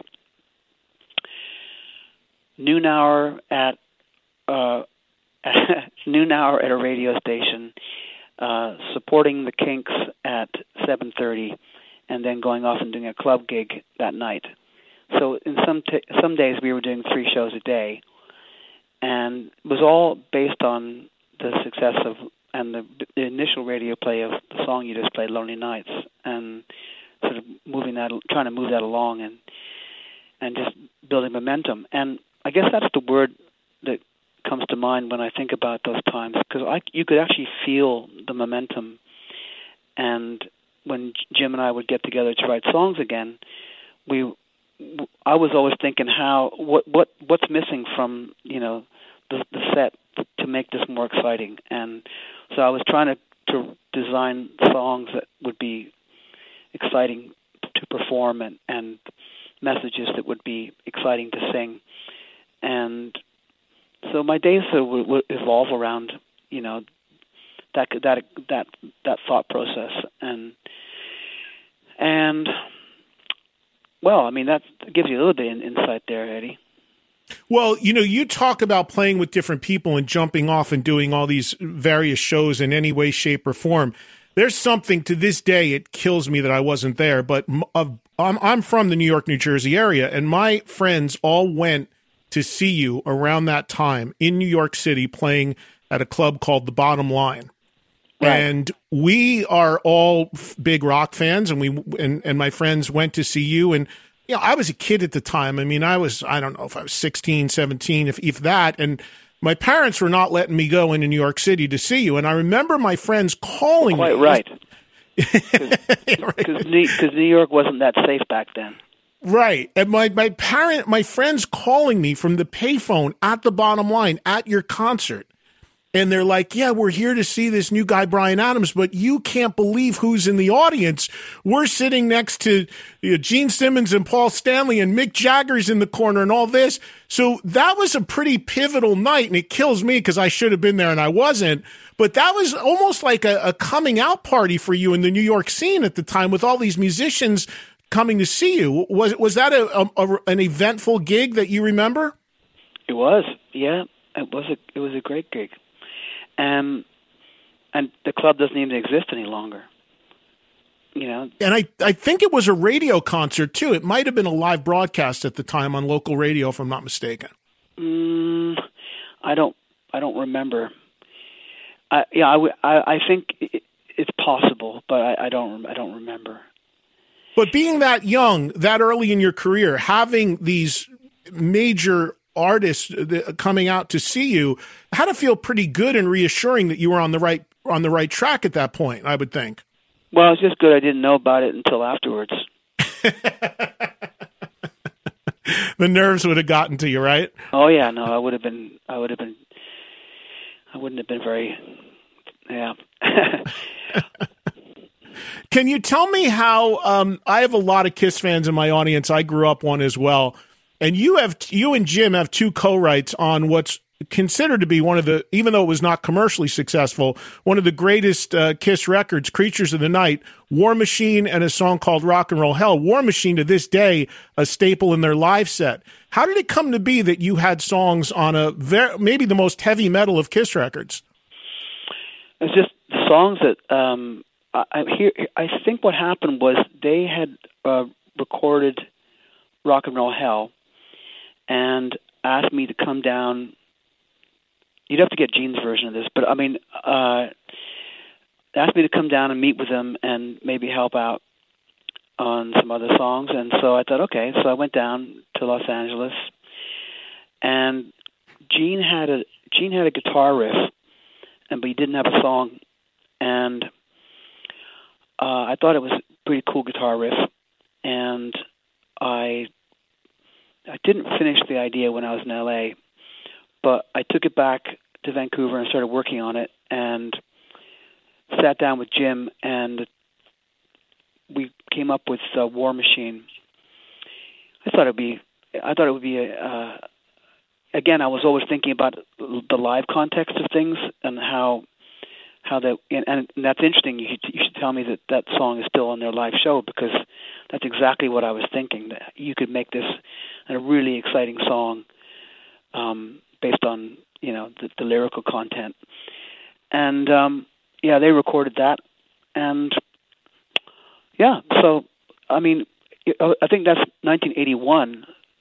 noon hour at uh, noon hour at a radio station, uh, supporting the Kinks at seven thirty, and then going off and doing a club gig that night. So in some t- some days we were doing three shows a day, and it was all based on the success of and the, the initial radio play of the song you just played, Lonely Nights, and sort of moving that, trying to move that along, and and just building momentum. And I guess that's the word that comes to mind when I think about those times, because I you could actually feel the momentum. And when Jim and I would get together to write songs again, we I was always thinking how what what what's missing from you know the, the set to make this more exciting. And so I was trying to to design songs that would be exciting to perform, and, and messages that would be exciting to sing. And so my days would, would evolve around, you know, that that that that thought process. And and well, I mean, that gives you a little bit of insight there, Eddie. Well, you know, you talk about playing with different people and jumping off and doing all these various shows in any way, shape, or form. There's something to this day, it kills me that I wasn't there, but uh, I'm, I'm from the New York, New Jersey area, and my friends all went to see you around that time in New York City playing at a club called The Bottom Line. Right. And we are all big rock fans, and we and, and my friends went to see you, and you know, I was a kid at the time. I mean, I was, I don't know if I was sixteen, seventeen, if, if that. And my parents were not letting me go into New York City to see you. And I remember my friends calling Quite me. Right. Because New, New York wasn't that safe back then. Right. And my, my parent, my friends calling me from the payphone at The Bottom Line at your concert. and they're like, yeah, we're here to see this new guy, Bryan Adams, but you can't believe who's in the audience. We're sitting next to you know, Gene Simmons and Paul Stanley, and Mick Jagger's in the corner and all this. So that was a pretty pivotal night, and it kills me because I should have been there and I wasn't. But that was almost like a, a coming out party for you in the New York scene at the time, with all these musicians coming to see you. Was was that a, a, a an eventful gig that you remember? It was, yeah. It was a it was a great gig, um, and the club doesn't even exist any longer. You know, and I I think it was a radio concert too. It might have been a live broadcast at the time on local radio, if I'm not mistaken. Mm, I don't I don't remember. I, yeah, I, w- I, I think it, it's possible, but I, I don't I don't remember. But being that young, that early in your career, having these major artists coming out to see you, had to feel pretty good and reassuring that you were on the right on the right track at that point, I would think. Well, it's just good I didn't know about it until afterwards. The nerves would have gotten to you, right? Oh yeah, no, I would have been I would have been I wouldn't have been very, yeah. Can you tell me how, um, I have a lot of Kiss fans in my audience. I grew up one as well. And you have, you and Jim have two co-writes on what's considered to be one of the, even though it was not commercially successful, one of the greatest uh, Kiss records, Creatures of the Night, War Machine, and a song called Rock and Roll Hell. War Machine, to this day, a staple in their live set. How did it come to be that you had songs on a very, maybe the most heavy metal of Kiss records? It's just songs that um, I, I hear. I think what happened was they had uh, recorded Rock and Roll Hell and asked me to come down. You'd have to get Gene's version of this, but I mean, uh, asked me to come down and meet with them and maybe help out on some other songs. And so I thought, okay. So I went down to Los Angeles, and Gene had a Gene had a guitar riff, and but he didn't have a song. And uh, I thought it was a pretty cool guitar riff, and I I didn't finish the idea when I was in L A, but I took it back to Vancouver and started working on it, and sat down with Jim, and we came up with uh, War Machine. I thought it'd be, I thought it would be a. Uh, again, I was always thinking about the live context of things and how, how that, and, and that's interesting. You should, you should tell me that that song is still on their live show, because that's exactly what I was thinking. That you could make this a really exciting song, um, based on you know the, the lyrical content, and um, yeah, they recorded that, and. Yeah, so, I mean, I think that's nineteen eighty-one,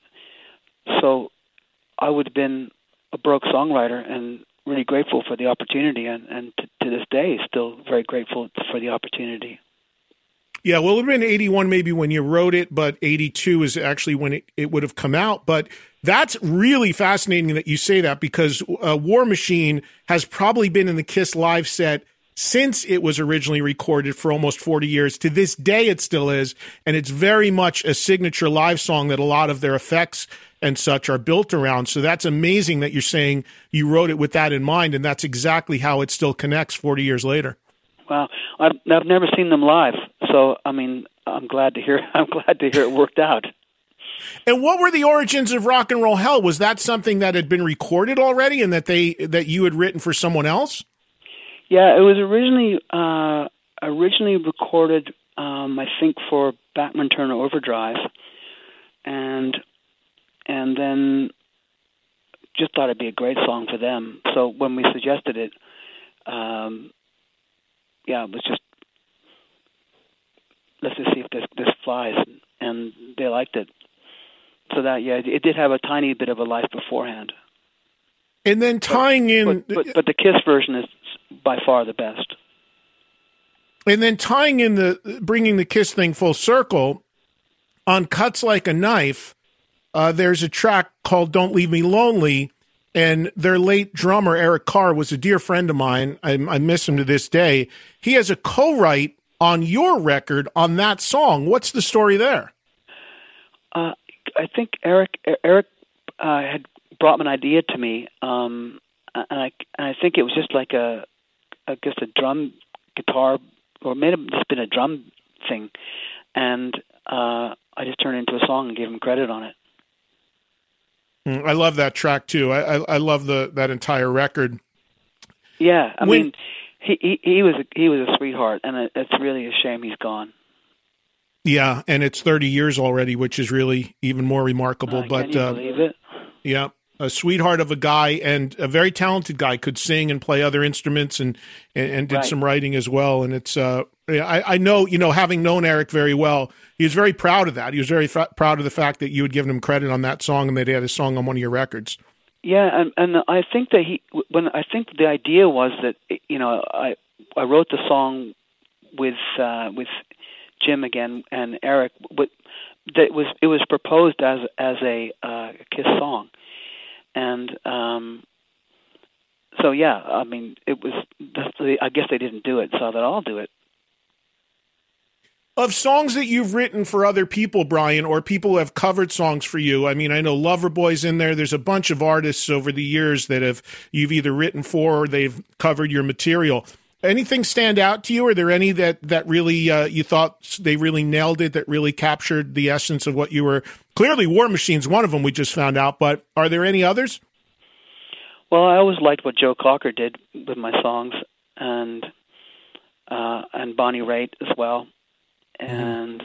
so I would have been a broke songwriter and really grateful for the opportunity, and, and to, to this day, still very grateful for the opportunity. Yeah, well, it would have been eighty-one maybe when you wrote it, but eighty-two is actually when it, it would have come out. But that's really fascinating that you say that, because uh, War Machine has probably been in the Kiss live set since it was originally recorded for almost forty years. To this day, it still is, and it's very much a signature live song that a lot of their effects and such are built around. So that's amazing that you're saying you wrote it with that in mind, and that's exactly how it still connects forty years later. Wow, I've, I've never seen them live, so I mean, I'm glad to hear. I'm glad to hear it worked out. And what were the origins of Rock and Roll Hell? Was that something that had been recorded already, and that they that you had written for someone else? Yeah, it was originally uh, originally recorded, um, I think, for Bachman Turner Overdrive, and and then just thought it'd be a great song for them. So when we suggested it, um, yeah, it was just let's just see if this this flies, and they liked it. So that yeah, it did have a tiny bit of a life beforehand. And then tying but, in, but, but, but the Kiss version is by far the best. And then tying in the, bringing the Kiss thing full circle, on Cuts Like a Knife, uh, there's a track called Don't Leave Me Lonely, and their late drummer, Eric Carr, was a dear friend of mine. I, I miss him to this day. He has a co-write on your record on that song. What's the story there? Uh, I think Eric, Eric uh, had brought an idea to me, um, and I and I think it was just like a, I guess a drum guitar, or it may have just been a drum thing, and uh, I just turned it into a song and gave him credit on it. I love that track too. I I, I love the that entire record. Yeah, I when, mean, he, he he was a, he was a sweetheart, and it, it's really a shame he's gone. Yeah, and it's thirty years already, which is really even more remarkable. Uh, but can you uh, believe it? Yeah, a sweetheart of a guy and a very talented guy. Could sing and play other instruments and and, and did Right. some writing as well. And it's uh, I, I know you know having known Eric very well, he was very proud of that. He was very f- proud of the fact that you had given him credit on that song and that he had a song on one of your records. Yeah, and and I think that he when I think the idea was that you know I I wrote the song with uh, with Jim again and Eric, but that was it was proposed as as a uh, Kiss song, and um, so yeah, I mean it was. I guess they didn't do it, so I thought I'll do it. Of songs that you've written for other people, Brian, or people who have covered songs for you, I mean, I know Loverboy's in there. There's a bunch of artists over the years that have you've either written for or they've covered your material. Anything stand out to you? Are there any that, that really uh, you thought they really nailed it, that really captured the essence of what you were? Clearly, War Machine's one of them we just found out, but are there any others? Well, I always liked what Joe Cocker did with my songs, and uh, and Bonnie Raitt as well. And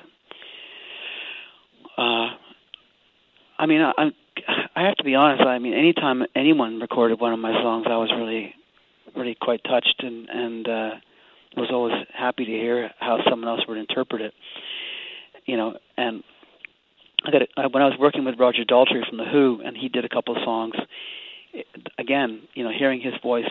uh, I mean, I, I have to be honest. I mean, anytime anyone recorded one of my songs, I was really, really quite touched, and and uh, was always happy to hear how someone else would interpret it. You know, and I got it, when I was working with Roger Daltrey from the Who, and he did a couple of songs. It, again, you know, hearing his voice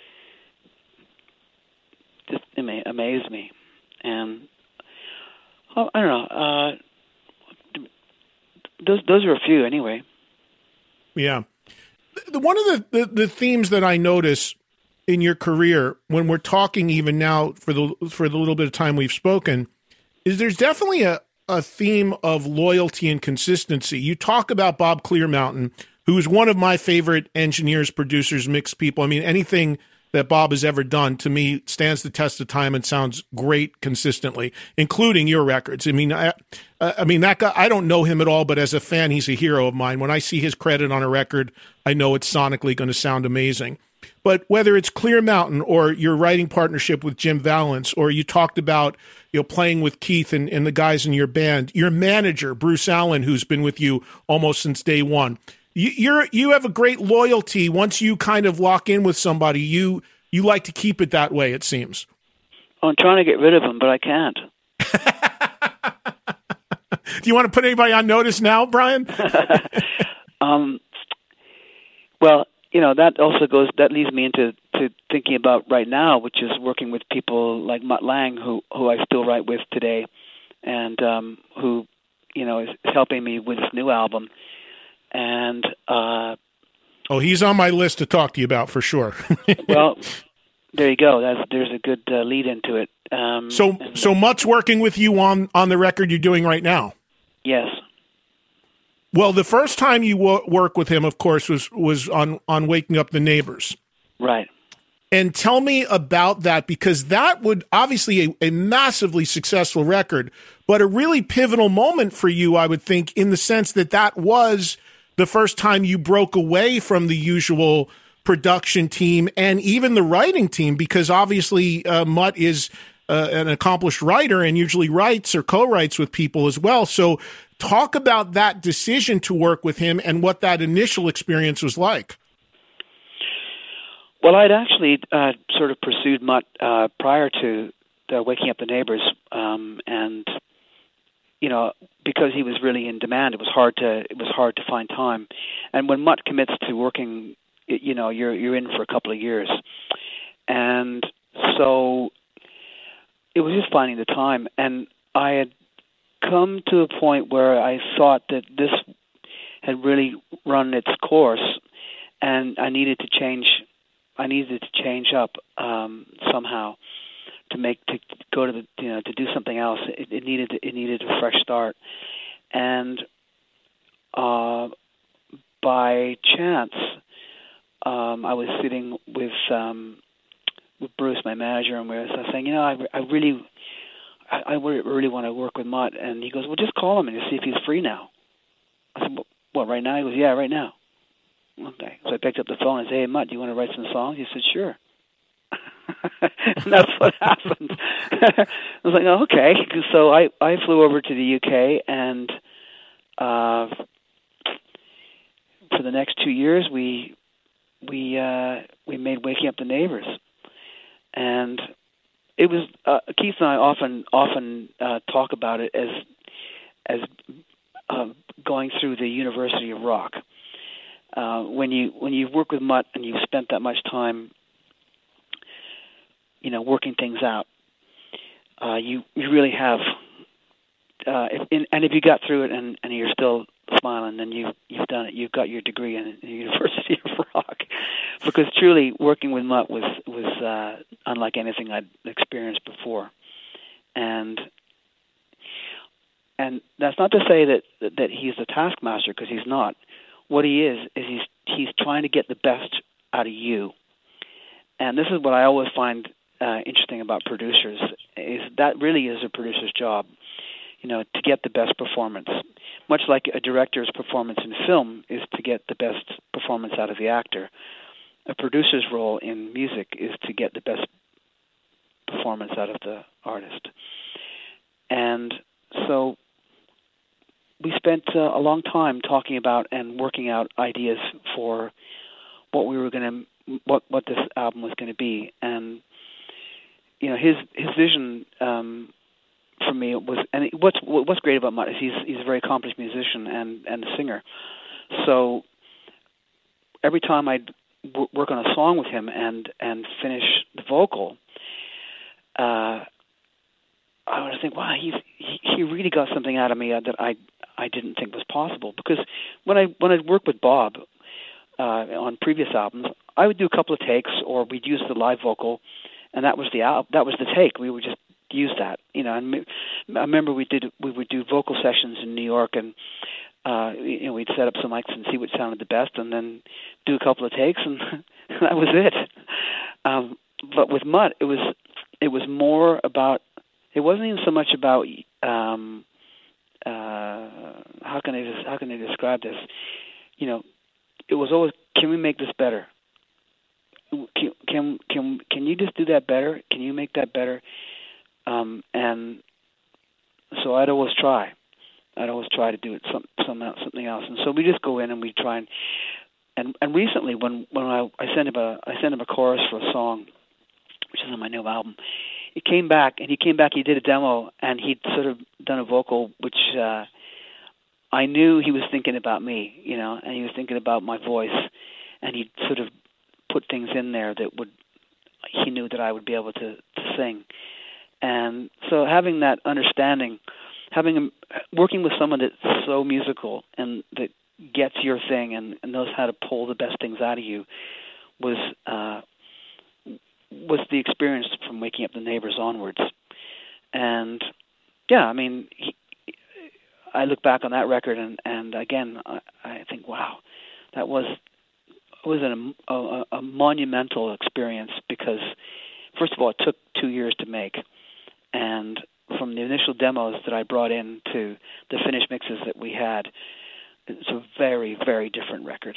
just ama- amazed me, and. Oh, I don't know. Uh, those those are a few anyway. Yeah. The, one of the, the, the themes that I notice in your career when we're talking even now for the for the little bit of time we've spoken is there's definitely a, a theme of loyalty and consistency. You talk about Bob Clearmountain, who is one of my favorite engineers, producers, mixed people. I mean, anything that Bob has ever done, to me, stands the test of time and sounds great consistently, including your records. I mean, I, I mean that guy, I don't know him at all, but as a fan, he's a hero of mine. When I see his credit on a record, I know it's sonically going to sound amazing. But whether it's Clearmountain or your writing partnership with Jim Valance, or you talked about you know playing with Keith and, and the guys in your band, your manager, Bruce Allen, who's been with you almost since day one, You, you're you have a great loyalty. Once you kind of lock in with somebody, you you like to keep it that way, it seems. I'm trying to get rid of them, but I can't. Do you want to put anybody on notice now, Brian? um, well, you know, that also goes, that leads me into to thinking about right now, which is working with people like Mutt Lange, who, who I still write with today, and um, who, you know, is helping me with this new album. And uh, oh, he's on my list to talk to you about for sure. Well, there you go. That's, there's a good uh, lead into it. Um, so, and, so Mutt's working with you on, on the record you're doing right now. Yes. Well, the first time you w- worked with him, of course, was was on on Waking Up the Neighbors. Right. And tell me about that, because that would obviously a, a massively successful record, but a really pivotal moment for you, I would think, in the sense that that was the first time you broke away from the usual production team and even the writing team, because obviously uh, Mutt is uh, an accomplished writer and usually writes or co-writes with people as well. So talk about that decision to work with him and what that initial experience was like. Well, I'd actually uh, sort of pursued Mutt uh, prior to uh, Waking Up the Neighbors, um, and you know, because he was really in demand, it was hard to it was hard to find time. And when Mutt commits to working, you know, you're you're in for a couple of years, and so it was just finding the time. And I had come to a point where I thought that this had really run its course, and I needed to change. I needed to change up um, somehow to make to go to the you know to do something else. It, it needed it needed a fresh start, and uh, by chance, um, I was sitting with um, with Bruce, my manager, and we were saying, you know, I, I really, I, I really want to work with Mutt. And he goes, well, just call him and see if he's free now. I said, well, what, right now? He goes, yeah, right now. Okay. So I picked up the phone and said, hey, Mutt, do you want to write some songs? He said, sure. And that's what happened. I was like, oh, okay. So I, I flew over to the U K, and uh, for the next two years, we we uh, we made Waking Up the Neighbors, and it was uh, Keith and I often often uh, talk about it as as uh, going through the University of Rock. Uh, when you when you work with Mutt and you've spent that much time, you know, working things out, uh, you you really have. Uh, if, in, and if you got through it and, and you're still smiling, then you you've done it. You've got your degree in the University of Rock. Because truly, working with Mutt was was uh, unlike anything I'd experienced before, and and that's not to say that that he's the taskmaster, because he's not. What he is is he's he's trying to get the best out of you, and this is what I always find uh, interesting about producers, is that really is a producer's job. You know, to get the best performance. Much like a director's performance in film is to get the best performance out of the actor, a producer's role in music is to get the best performance out of the artist. And so we spent uh, a long time talking about and working out ideas for what we were going to, what what this album was going to be. And you know, his his vision. Um, For me, it was, and what's what's great about Mutt is he's he's a very accomplished musician and, and a singer. So every time I'd w- work on a song with him and, and finish the vocal, uh, I would think, wow, he's he, he really got something out of me that I I didn't think was possible. Because when I when I'd work with Bob uh, on previous albums, I would do a couple of takes, or we'd use the live vocal, and that was the al- that was the take. We would just use that, you know. And I remember we did we would do vocal sessions in New York, and uh, you know, we'd set up some mics and see what sounded the best, and then do a couple of takes, and that was it. Um, but with Mutt, it was it was more about. It wasn't even so much about um, uh, how can I how can I describe this? You know, it was always, can we make this better? Can can can can you just do that better? Can you make that better? Um, and so I'd always try. I'd always try to do it some, some something else. And so we just go in and we try and and, and recently when, when I, I sent him a I sent him a chorus for a song, which is on my new album. He came back and he came back. He did a demo and he'd sort of done a vocal, which uh, I knew he was thinking about me, you know, and he was thinking about my voice, and he'd sort of put things in there that would he knew that I would be able to, to sing. And so having that understanding, having a, working with someone that's so musical and that gets your thing and, and knows how to pull the best things out of you was uh, was the experience from Waking Up the Neighbors onwards. And yeah, I mean, he, I look back on that record and, and again, I, I think, wow, that was was an, a, a monumental experience, because first of all, it took two years to make. And from the initial demos that I brought in to the finished mixes that we had, it's a very, very different record.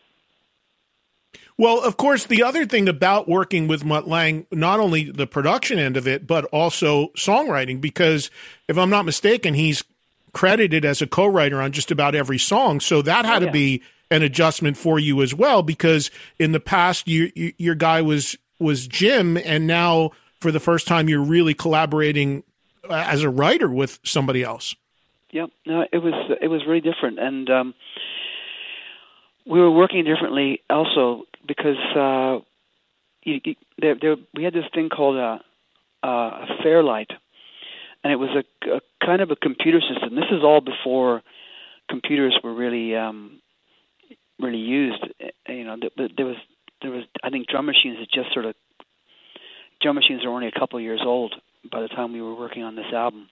Well, of course, the other thing about working with Mutt Lange, not only the production end of it, but also songwriting, because if I'm not mistaken, he's credited as a co-writer on just about every song. So that had oh, yeah. to be an adjustment for you as well, because in the past, you, you, your guy was was Jim, and now for the first time, you're really collaborating as a writer with somebody else. Yeah, no, it was it was really different, and um, we were working differently also because uh, you, you, there, there, we had this thing called a, a Fairlight, and it was a, a kind of a computer system. This is all before computers were really um, really used. You know, there was there was I think drum machines had just sort of drum machines are only a couple of years old by the time we were working on this album.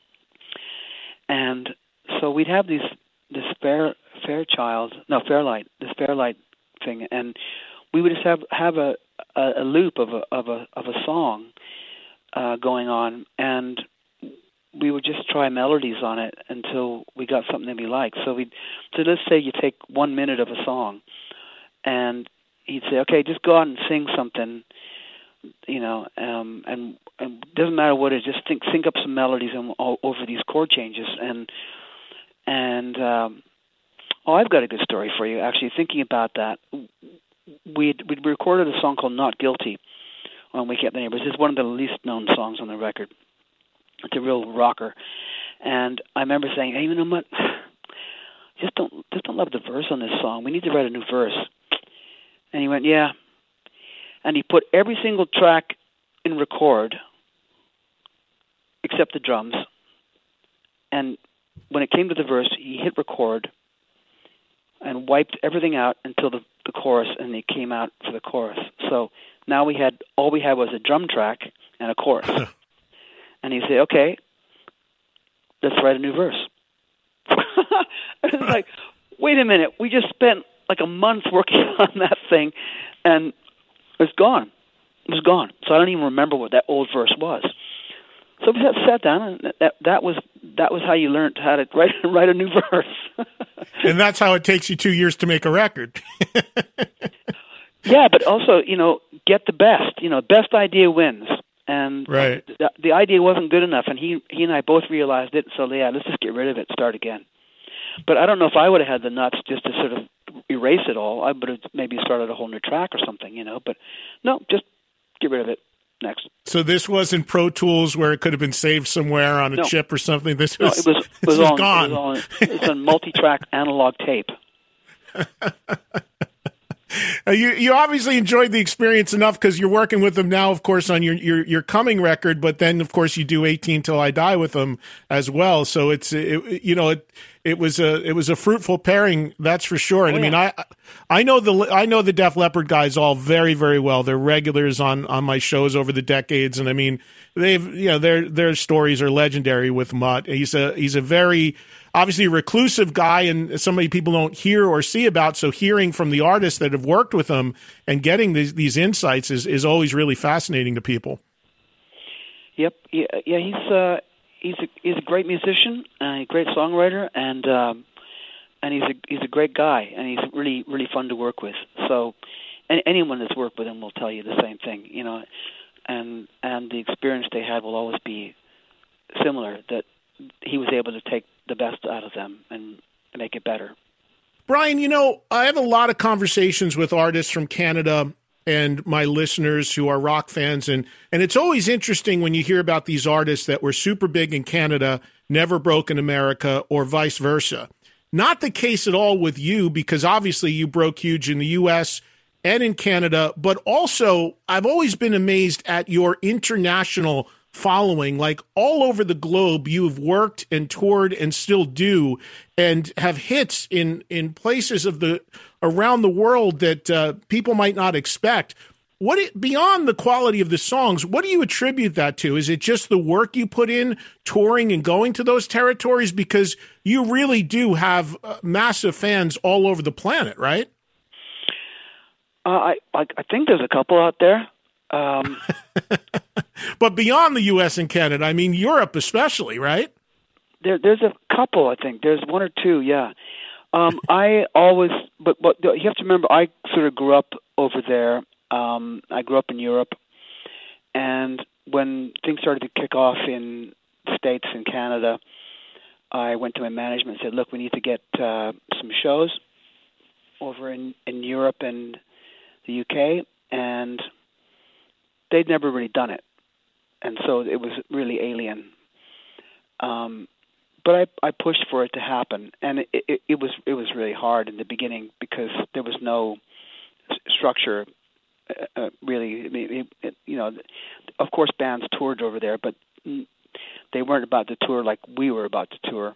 And so we'd have these this Fair Fairchild, no Fairlight, this Fairlight thing, and we would just have have a a, a loop of a of a of a song uh, going on, and we would just try melodies on it until we got something that we liked. So we, so let's say you take one minute of a song, and he'd say, "Okay, just go out and sing something," you know, um, and and it doesn't matter what it is, just think, think up some melodies and all, over these chord changes, and and um, oh, I've got a good story for you. Actually, thinking about that, we we recorded a song called "Not Guilty" on "Wake Up the Neighbors." It's one of the least known songs on the record. It's a real rocker, and I remember saying, "Hey, you know what? Just don't, just don't love the verse on this song. We need to write a new verse." And he went, "Yeah," and he put every single track in record, except the drums. And when it came to the verse, he hit record and wiped everything out until the, the chorus, and he came out for the chorus. So now we had all we had was a drum track and a chorus. And he'd say, "Okay, let's write a new verse." It's like, wait a minute, we just spent like a month working on that thing, and it's gone. It was gone. So I don't even remember what that old verse was. So we sat down, and that, that was that was how you learned how to write write a new verse. And that's how it takes you two years to make a record. Yeah, but also, you know, get the best. You know, best idea wins. And right. the, the idea wasn't good enough, and he he and I both realized it. So yeah, let's just get rid of it, start again. But I don't know if I would have had the nuts just to sort of erase it all. I would have maybe started a whole new track or something, you know. But no, just get rid of it. Next. So this wasn't Pro Tools where it could have been saved somewhere on a no. chip or something. This no, was, it was, it was, this on, was gone. It was on, it was on multi-track analog tape. Uh, you you obviously enjoyed the experience enough because you're working with them now, of course, on your, your, your coming record. But then, of course, you do eighteen Till I Die with them as well. So it's it, you know it it was a it was a fruitful pairing, that's for sure. And oh, I mean, yeah. I I know the I know the Def Leppard guys all very very well. They're regulars on, on my shows over the decades, and I mean they've you know their their stories are legendary with Mutt. He's a he's a very obviously a reclusive guy and somebody people don't hear or see about. So hearing from the artists that have worked with him and getting these, these insights is, is always really fascinating to people. Yep. Yeah, yeah he's uh, he's a he's a great musician, uh, a great songwriter, and um, and he's a he's a great guy, and he's really really fun to work with. So, any, anyone that's worked with him will tell you the same thing, you know, and and the experience they had will always be similar. That he was able to take the best out of them and make it better. Brian, you know, I have a lot of conversations with artists from Canada and my listeners who are rock fans, and, and it's always interesting when you hear about these artists that were super big in Canada, never broke in America, or vice versa. Not the case at all with you, because obviously you broke huge in the U S and in Canada, but also I've always been amazed at your international following. Like all over the globe, you've worked and toured and still do, and have hits in in places of the around the world that uh, people might not expect. What it, beyond the quality of the songs, what do you attribute that to? Is it just the work you put in touring and going to those territories? Because you really do have uh, massive fans all over the planet, right? Uh, I, I I think there's a couple out there. Um, but beyond the U S and Canada, I mean, Europe especially, right? There, there's a couple, I think. There's one or two, yeah. Um, I always, but, but you have to remember, I sort of grew up over there. Um, I grew up in Europe. And when things started to kick off in the States and Canada, I went to my management and said, look, we need to get uh, some shows over in, in Europe and the U K. And they'd never really done it, and so it was really alien. Um, but I, I pushed for it to happen, and it, it, it was it was really hard in the beginning because there was no structure. Uh, really, I mean, it, it, you know, of course, bands toured over there, but they weren't about to tour like we were about to tour.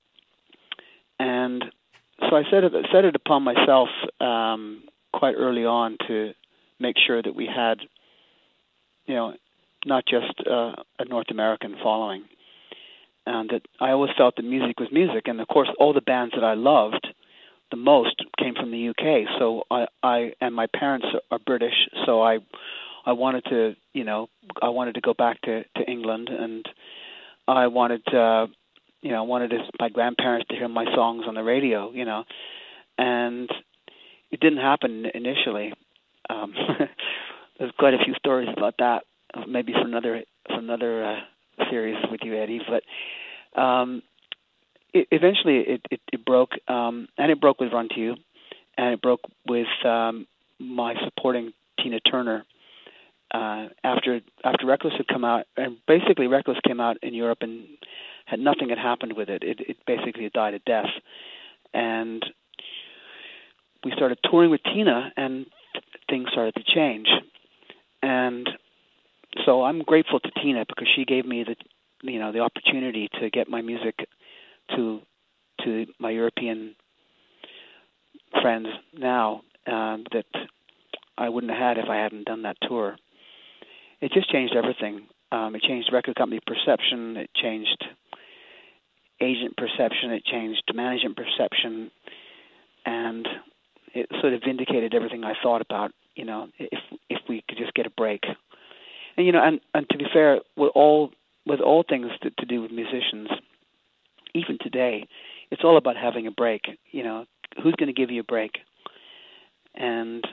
And so I set it set it upon myself um, quite early on to make sure that we had, you know, not just uh, a North American following, and that I always felt that music was music. And of course, all the bands that I loved, the most came from the U K. So I, I and my parents are British, so I I wanted to, you know, I wanted to go back to, to England, and I wanted to, you know, I wanted his, my grandparents to hear my songs on the radio, you know, and it didn't happen initially. Um, there's quite a few stories about that, maybe for another for another uh, series with you, Eddie. But um, it, eventually, it, it, it broke, um, and it broke with Run to You, and it broke with um, my supporting Tina Turner. Uh, after after Reckless had come out, and basically Reckless came out in Europe and had nothing had happened with it. It, it basically died a death, and we started touring with Tina, and things started to change. And so I'm grateful to Tina because she gave me the you know the opportunity to get my music to to my European friends now um, that I wouldn't have had if I hadn't done that tour. It just changed everything. Um, it changed record company perception. It changed agent perception. It changed management perception, and it sort of vindicated everything I thought about. You know, if if we could just get a break, and you know, and, and to be fair, with all with all things to, to do with musicians, even today, it's all about having a break. You know, who's going to give you a break? And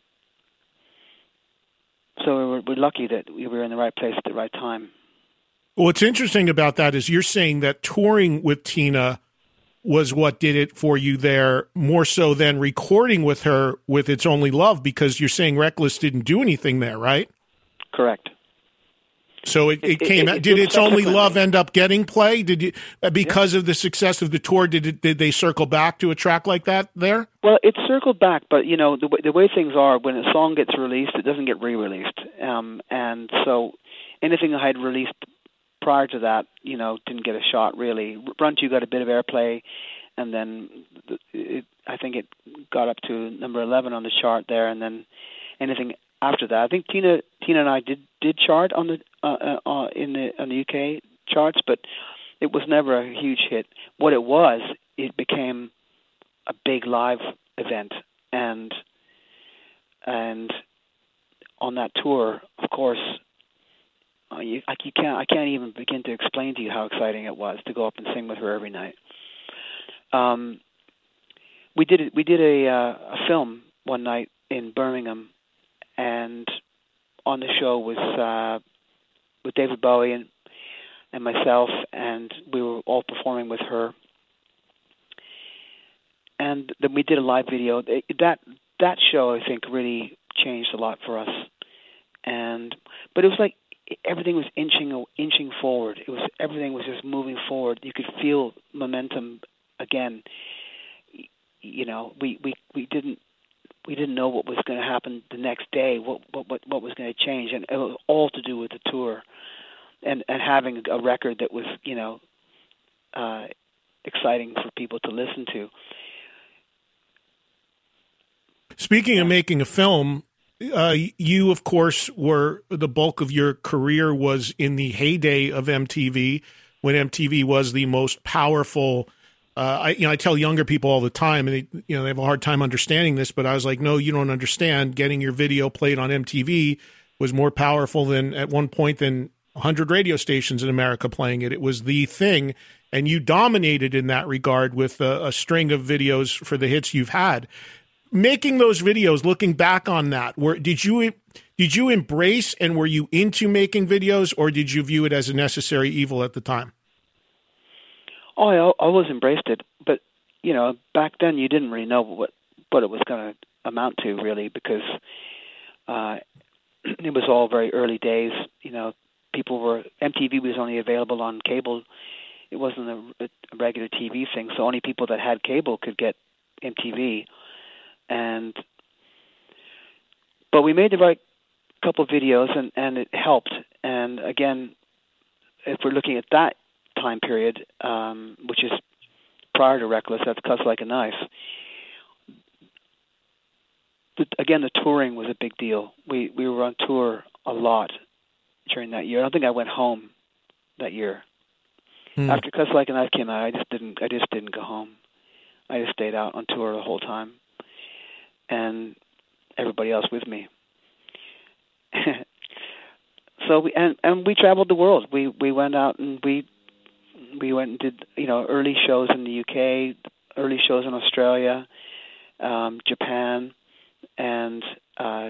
so we're, we're lucky that we were in the right place at the right time. What's interesting about that is you're saying that touring with Tina was what did it for you there, more so than recording with her with It's Only Love, because you're saying Reckless didn't do anything there, right? Correct. So it, it, it came. It, it, did it It's Only Love end up getting play? Did you because yeah. of the success of the tour? Did it, did they circle back to a track like that there? Well, it circled back, but you know the way, the way things are, when a song gets released, it doesn't get re-released, um, and so anything I had released prior to that, you know, didn't get a shot really. Run to You got a bit of airplay, and then it, I think it got up to number eleven on the chart there, and then anything after that, I think Tina Tina and I did, did chart on the uh, uh, in the on the U K charts, but it was never a huge hit. What it was, it became a big live event, and and on that tour, of course, uh, you, I, you can't I can't even begin to explain to you how exciting it was to go up and sing with her every night. Um, we did we did a uh, a film one night in Birmingham. And on the show was uh, with David Bowie and, and myself, and we were all performing with her. And then we did a live video. That that show, I think, really changed a lot for us. And but it was like everything was inching inching forward. It was everything was just moving forward. You could feel momentum again. You know, we we, we didn't. We didn't know what was going to happen the next day, what what what, what was going to change, and it was all to do with the tour, and and having a record that was, you know, uh, exciting for people to listen to. Speaking of making a film, uh, you of course were the bulk of your career was in the heyday of M T V, when M T V was the most powerful. Uh, I, you know, I tell younger people all the time, and they, you know, they have a hard time understanding this. But I was like, no, you don't understand. Getting your video played on M T V was more powerful than at one point than one hundred radio stations in America playing it. It was the thing, and you dominated in that regard with a, a string of videos for the hits you've had. Making those videos, looking back on that, were did you did you embrace and were you into making videos, or did you view it as a necessary evil at the time? Oh, I always embraced it, but you know, back then you didn't really know what what it was going to amount to, really, because uh, it was all very early days. You know, people were M T V was only available on cable; it wasn't a, a regular T V thing. So only people that had cable could get M T V, and but we made the right couple of videos, and and it helped. And again, if we're looking at that time period, um, which is prior to Reckless, that's Cuts Like a Knife. The, again, the touring was a big deal. We we were on tour a lot during that year. I don't think I went home that year. Hmm. After Cuts Like a Knife came out, I just didn't. I just didn't go home. I just stayed out on tour the whole time, and everybody else with me. So we and, and we traveled the world. We we went out and we we went and did you know early shows in the U K, early shows in Australia, um, Japan, and uh,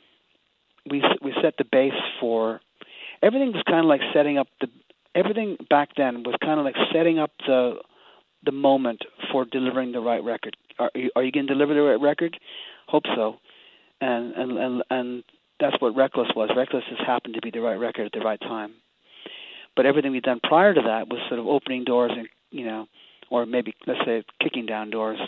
we we set the base for everything. Was kind of like setting up the everything back then was kind of like setting up the the moment for delivering the right record. Are you, are you going to deliver the right record? Hope so. And and and and that's what Reckless was. Reckless just happened to be the right record at the right time. But everything we'd done prior to that was sort of opening doors and, you know, or maybe, let's say, kicking down doors.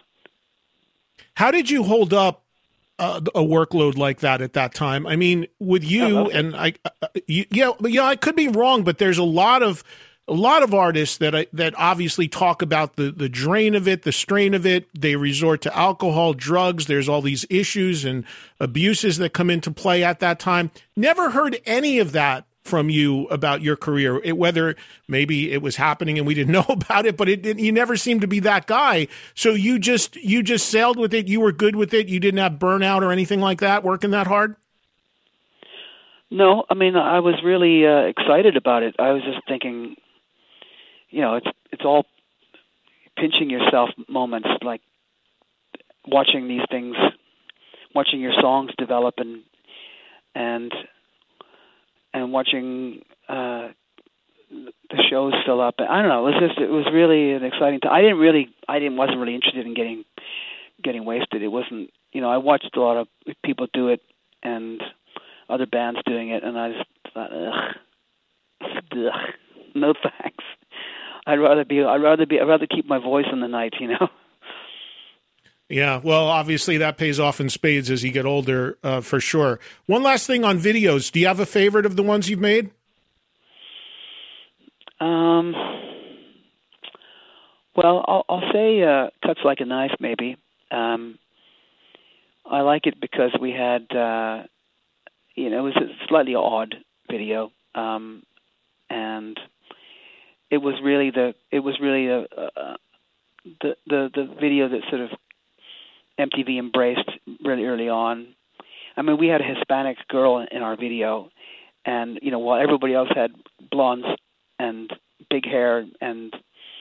How did you hold up uh, a workload like that at that time? I mean, with you oh, okay. and I, uh, you, yeah, yeah, I could be wrong, but there's a lot of a lot of artists that I, that obviously talk about the, the drain of it, the strain of it. They resort to alcohol, drugs. There's all these issues and abuses that come into play at that time. Never heard any of that from you about your career, it, whether maybe it was happening and we didn't know about it, but it, it, you never seemed to be that guy. So you just you just sailed with it. You were good with it. You didn't have burnout or anything like that, working that hard? No, I mean, I was really uh, excited about it. I was just thinking, you know, it's it's all pinching yourself moments, like watching these things, watching your songs develop, and and and watching uh, the shows fill up. I don't know. It was just it was really an exciting time. I didn't really, I didn't wasn't really interested in getting getting wasted. It wasn't, you know, I watched a lot of people do it and other bands doing it, and I just thought, ugh, ugh, no thanks. I'd rather be. I'd rather be. I'd rather keep my voice in the night. You know. Yeah. Well, obviously that pays off in spades as you get older, uh, for sure. One last thing on videos. Do you have a favorite of the ones you've made? Um. Well, I'll, I'll say uh, "Cuts Like a Knife." Maybe. Um. I like it because we had. Uh, you know, it was a slightly odd video, um, and. It was really the it was really a, uh, the the the video that sort of M T V embraced really early on. I mean, we had a Hispanic girl in our video, and you know, while everybody else had blondes and big hair and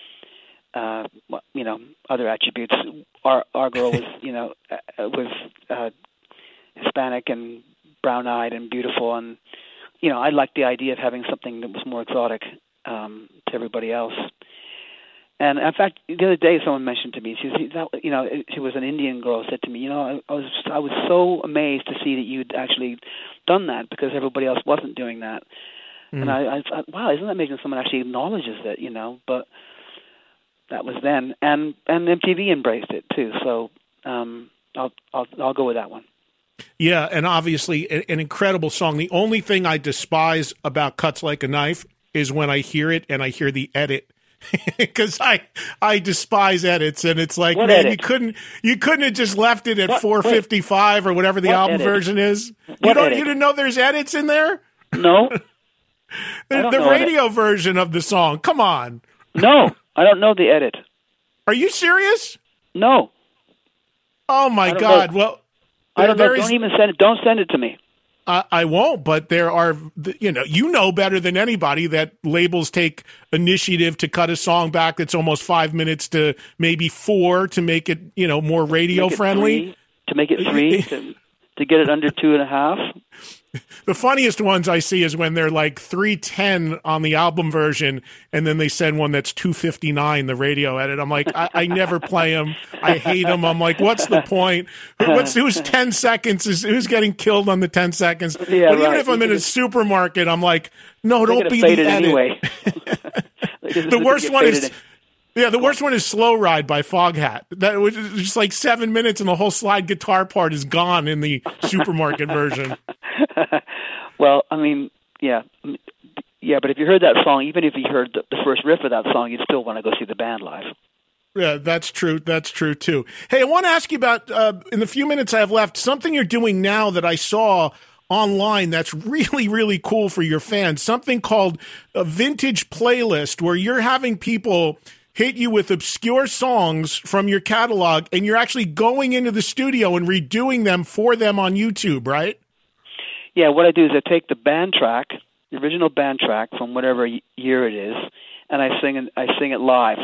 uh, you know other attributes, our our girl was you know was uh, Hispanic and brown-eyed and beautiful, and you know, I liked the idea of having something that was more exotic. Um, to everybody else, and in fact, the other day someone mentioned to me, she was, you know, she was an Indian girl, said to me, you know, I, I was I was so amazed to see that you'd actually done that because everybody else wasn't doing that, mm. and I, I thought, wow, isn't that amazing? Someone actually acknowledges that, you know, but that was then, and and M T V embraced it too, so um, I'll I'll I'll go with that one. Yeah, and obviously an, an incredible song. The only thing I despise about Cuts Like a Knife is when I hear it and I hear the edit, because I I despise edits, and it's like, what man, edit? you couldn't you couldn't have just left it at four fifty-five or whatever the what album edit? version is. What you don't edit? you didn't know there's edits in there? No. the the radio edit. version of the song. Come on. No, I don't know the edit. Are you serious? No. Oh my God! Know. Well, I don't know. Is, don't even send it. Don't send it to me. I, I won't, but there are, you know, you know better than anybody that labels take initiative to cut a song back that's almost five minutes to maybe four to make it, you know, more radio friendly. Three, to make it three, to, to get it under two and a half. The funniest ones I see is when they're like three ten on the album version, and then they send one that's two fifty-nine, the radio edit. I'm like, I, I never play them. I hate them. I'm like, what's the point? What's who's ten seconds? Is who's getting killed on the ten seconds? Yeah, but even right. if I'm in a supermarket, I'm like, no, They're don't be fade the it edit. Anyway. The worst one is. Yeah, the worst one is Slow Ride by Foghat. That was just like seven minutes and the whole slide guitar part is gone in the supermarket version. Well, I mean, yeah. Yeah, but if you heard that song, even if you heard the, the first riff of that song, you'd still want to go see the band live. Yeah, that's true. That's true, too. Hey, I want to ask you about, uh, in the few minutes I have left, something you're doing now that I saw online that's really, really cool for your fans, something called a vintage playlist where you're having people hit you with obscure songs from your catalog, and you're actually going into the studio and redoing them for them on YouTube, right? Yeah, what I do is I take the band track, the original band track from whatever year it is, and I sing it, I sing it live.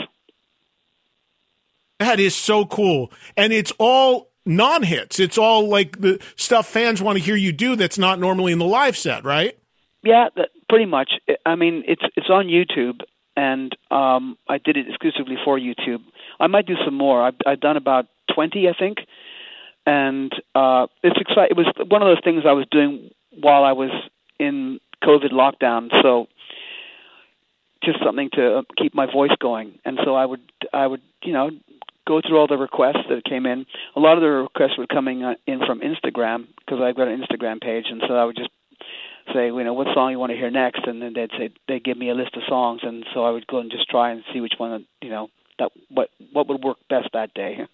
That is so cool. And it's all non-hits. It's all like the stuff fans want to hear you do that's not normally in the live set, right? Yeah, that, pretty much. I mean, it's it's on YouTube, and um, I did it exclusively for YouTube. I might do some more. I've, I've done about twenty, I think, and uh, it's exciting. It was one of those things I was doing while I was in COVID lockdown, so just something to keep my voice going. And so I would, I would, you know, go through all the requests that came in. A lot of the requests were coming in from Instagram, because I've got an Instagram page, and so I would just say, you know, what song you want to hear next, and then they'd say, they'd give me a list of songs, and so I would go and just try and see which one, you know, that what what would work best that day.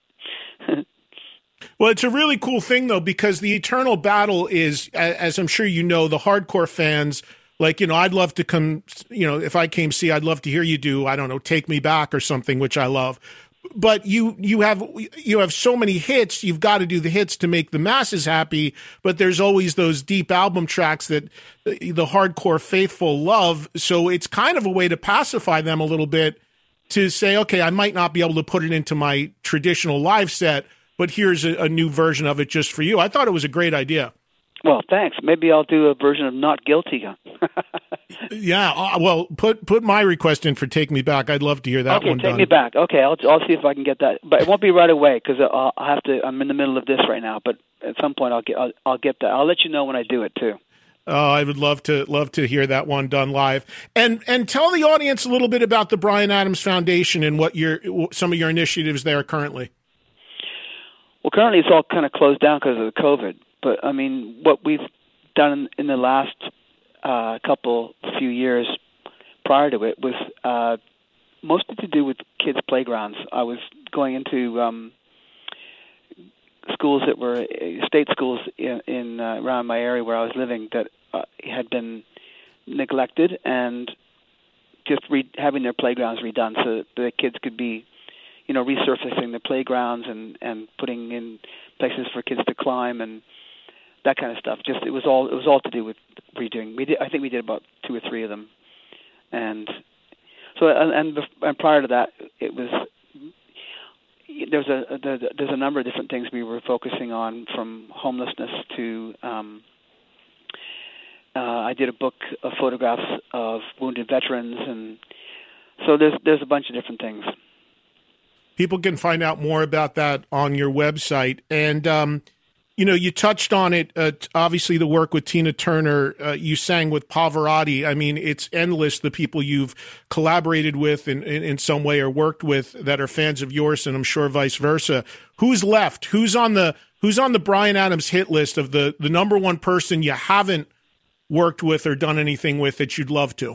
Well, it's a really cool thing, though, because the eternal battle is, as I'm sure you know, the hardcore fans, like, you know, I'd love to come, you know, if I came see, I'd love to hear you do, I don't know, Take Me Back or something, which I love. But you you have you have so many hits, you've got to do the hits to make the masses happy, but there's always those deep album tracks that the hardcore faithful love, so it's kind of a way to pacify them a little bit, to say, okay, I might not be able to put it into my traditional live set, but here's a, a new version of it just for you. I thought it was a great idea. Well, thanks. Maybe I'll do a version of Not Guilty. Yeah, uh, well, put put my request in for Take Me Back. I'd love to hear that okay, one Take done. Me Back. Okay, I'll I'll see if I can get that, but it won't be right away, because I'll have to. I'm in the middle of this right now, but at some point I'll get I'll, I'll get that. I'll let you know when I do it too. Oh, I would love to love to hear that one done live. And and tell the audience a little bit about the Bryan Adams Foundation and what your some of your initiatives there currently. Well, currently it's all kind of closed down because of the COVID. But I mean, what we've done in, in the last uh, couple few years prior to it was uh, mostly to do with kids' playgrounds. I was going into um, schools that were state schools in, in uh, around my area where I was living that uh, had been neglected, and just re- having their playgrounds redone so that the kids could be, you know, resurfacing the playgrounds and, and putting in places for kids to climb and that kind of stuff. Just it was all it was all to do with redoing. We did, I think we did about two or three of them, and so and and, and prior to that, it was there's a there's a number of different things we were focusing on, from homelessness to um, uh, I did a book of photographs of wounded veterans, and so there's there's a bunch of different things. People can find out more about that on your website. And, um, you know, you touched on it, uh, obviously the work with Tina Turner, uh, you sang with Pavarotti. I mean, it's endless, the people you've collaborated with in, in, in some way or worked with that are fans of yours, and I'm sure vice versa. Who's left? Who's on the who's on the Bryan Adams hit list of the, the number one person you haven't worked with or done anything with that you'd love to?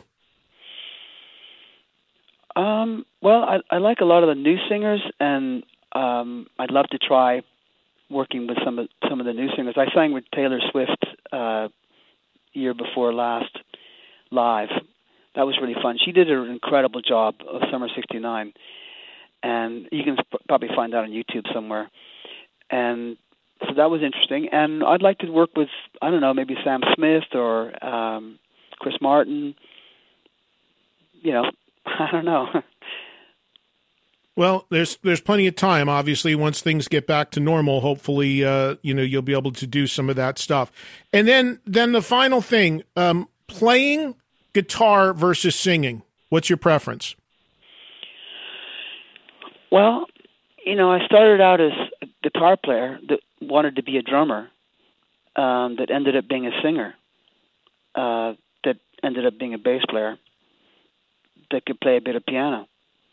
Um, well, I, I like a lot of the new singers, and um, I'd love to try working with some of some of the new singers. I sang with Taylor Swift uh, year before last live. That was really fun. She did an incredible job of Summer sixty-nine, and you can sp- probably find that on YouTube somewhere. And so that was interesting. And I'd like to work with, I don't know, maybe Sam Smith or um, Chris Martin, you know. I don't know. Well, there's there's plenty of time. Obviously, once things get back to normal, hopefully, uh, you know, you'll be able to do some of that stuff. And then, then the final thing: um, playing guitar versus singing. What's your preference? Well, you know, I started out as a guitar player that wanted to be a drummer, um, that ended up being a singer, uh, that ended up being a bass player, that could play a bit of piano.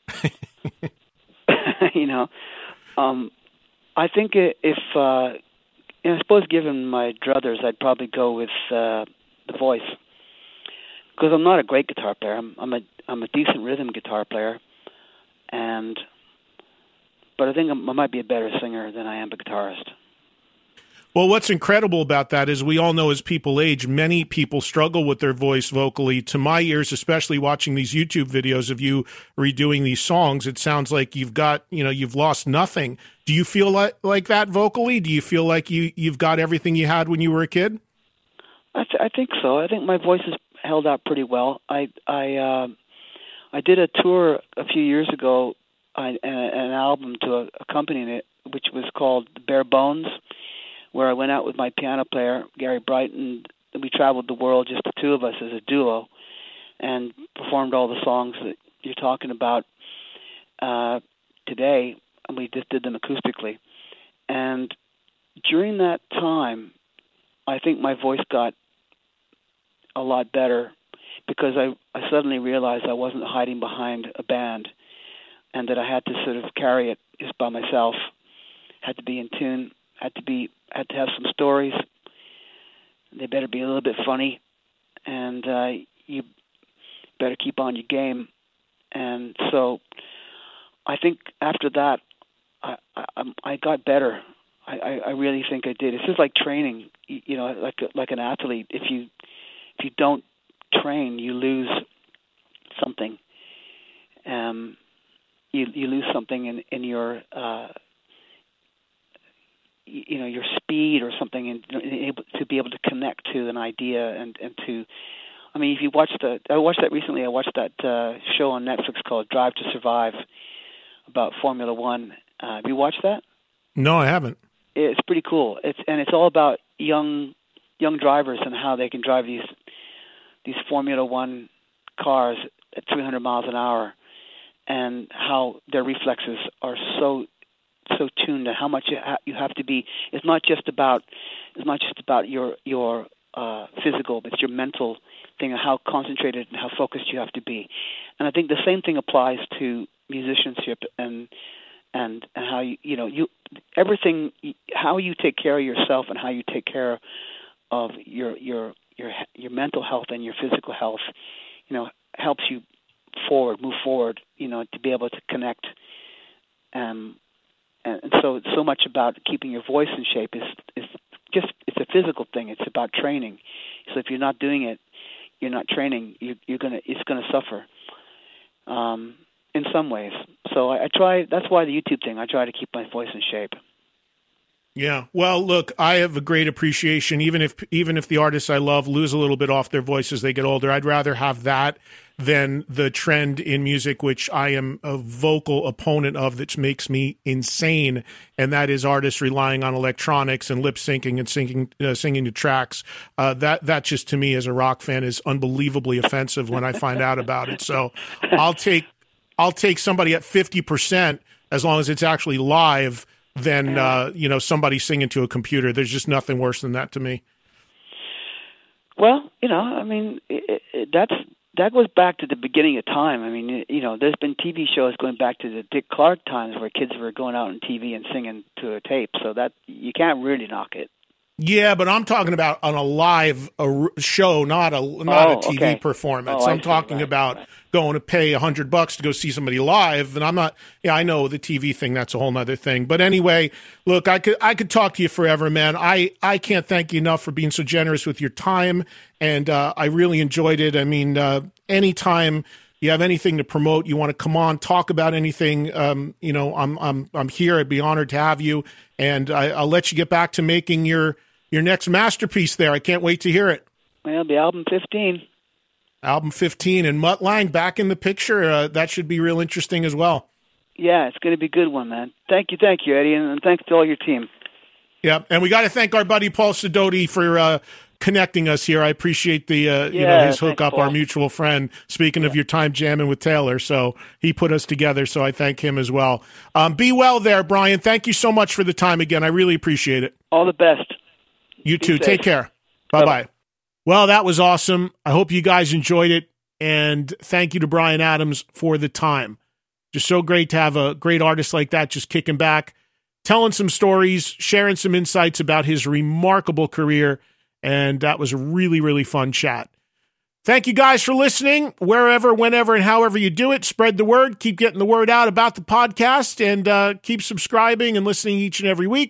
You know, um, I think if, uh, you know, I suppose given my druthers, I'd probably go with uh, the voice, because I'm not a great guitar player. I'm, I'm a I'm a decent rhythm guitar player, and but I think I'm, I might be a better singer than I am a guitarist. Well, what's incredible about that is we all know as people age, many people struggle with their voice vocally. To my ears, especially watching these YouTube videos of you redoing these songs, it sounds like you've got, you know, you've lost nothing. Do you feel like, like that vocally? Do you feel like you, you've got everything you had when you were a kid? I, th- I think so. I think my voice has held out pretty well. I I uh, I did a tour a few years ago, I, an, an album to accompany it, which was called Bare Bones, where I went out with my piano player, Gary Brighton. We traveled the world, just the two of us as a duo, and performed all the songs that you're talking about uh, today, and we just did them acoustically. And during that time, I think my voice got a lot better because I, I suddenly realized I wasn't hiding behind a band and that I had to sort of carry it just by myself, had to be in tune, had to be had to have some stories. They better be a little bit funny, and uh, you better keep on your game. And so I think after that, I, I, I got better. I, I, I really think I did. It's just like training, you, you know, like like an athlete. If you if you don't train, you lose something. Um, you you lose something in in your uh, you know your speed or something, and able to be able to connect to an idea and and to. I mean, if you watch the, I watched that recently. I watched that uh, show on Netflix called Drive to Survive about Formula One. Uh, have you watched that? No, I haven't. It's pretty cool. It's and it's all about young young drivers and how they can drive these these Formula One cars at three hundred miles an hour, and how their reflexes are so so tuned to how much you, ha- you have to be. It's not just about it's not just about your your uh, physical, but it's your mental thing, how concentrated and how focused you have to be. And I think the same thing applies to musicianship and and and how you you know you everything, how you take care of yourself and how you take care of your your your your mental health and your physical health, you know, helps you forward, move forward, you know, to be able to connect. Um, and, and so so much about keeping your voice in shape is is just it's a physical thing. It's about training. So if you're not doing it, you're not training, you, you're gonna it's gonna suffer. Um, in some ways. So I, I try, that's why the YouTube thing, I try to keep my voice in shape. Yeah. Well, look, I have a great appreciation, even if even if the artists I love lose a little bit off their voice as they get older. I'd rather have that than the trend in music, which I am a vocal opponent of, that makes me insane, and that is artists relying on electronics and lip syncing and singing uh, singing to tracks. Uh, that that just, to me as a rock fan, is unbelievably offensive when I find out about it. So I'll take I'll take somebody at fifty percent as long as it's actually live than uh, you know, somebody singing to a computer. There's just nothing worse than that to me. Well, you know, I mean, it, it, that's that goes back to the beginning of time. I mean, you know, there's been T V shows going back to the Dick Clark times where kids were going out on T V and singing to a tape. So that you can't really knock it. Yeah, but I'm talking about on a live a show, not a not oh, a T V okay. performance. Oh, I'm see, talking right, about right. going to pay a hundred bucks to go see somebody live, and I'm not. Yeah, I know the T V thing. That's a whole nother thing. But anyway, look, I could I could talk to you forever, man. I I can't thank you enough for being so generous with your time, and uh, I really enjoyed it. I mean, uh, anytime you have anything to promote, you want to come on, talk about anything, um, you know, I'm I'm I'm here. I'd be honored to have you, and I, I'll let you get back to making your. Your next masterpiece there. I can't wait to hear it. Well, the album fifteen. Album fifteen. And Mutt Lange back in the picture. Uh, that should be real interesting as well. Yeah, it's going to be a good one, man. Thank you, thank you, Eddie, and, and thanks to all your team. Yeah, and we got to thank our buddy Paul Sidoti for uh, connecting us here. I appreciate the uh, yeah, you know his thanks, hookup, Paul. our mutual friend. Speaking yeah. of your time jamming with Taylor, so he put us together, so I thank him as well. Um, be well there, Brian. Thank you so much for the time again. I really appreciate it. All the best. You too. Be Take safe. care. Bye-bye. Well, that was awesome. I hope you guys enjoyed it, and thank you to Bryan Adams for the time. Just so great to have a great artist like that just kicking back, telling some stories, sharing some insights about his remarkable career, and that was a really, really fun chat. Thank you guys for listening. Wherever, whenever, and however you do it, spread the word. Keep getting the word out about the podcast, and uh, keep subscribing and listening each and every week.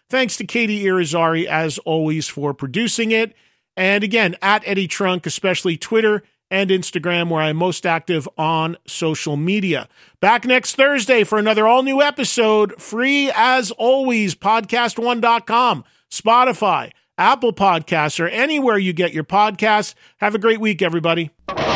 Thanks to Katie Irizarry, as always, for producing it. And again, at Eddie Trunk, especially Twitter and Instagram, where I'm most active on social media. Back next Thursday for another all-new episode, free as always, podcast one dot com, Spotify, Apple Podcasts, or anywhere you get your podcasts. Have a great week, everybody.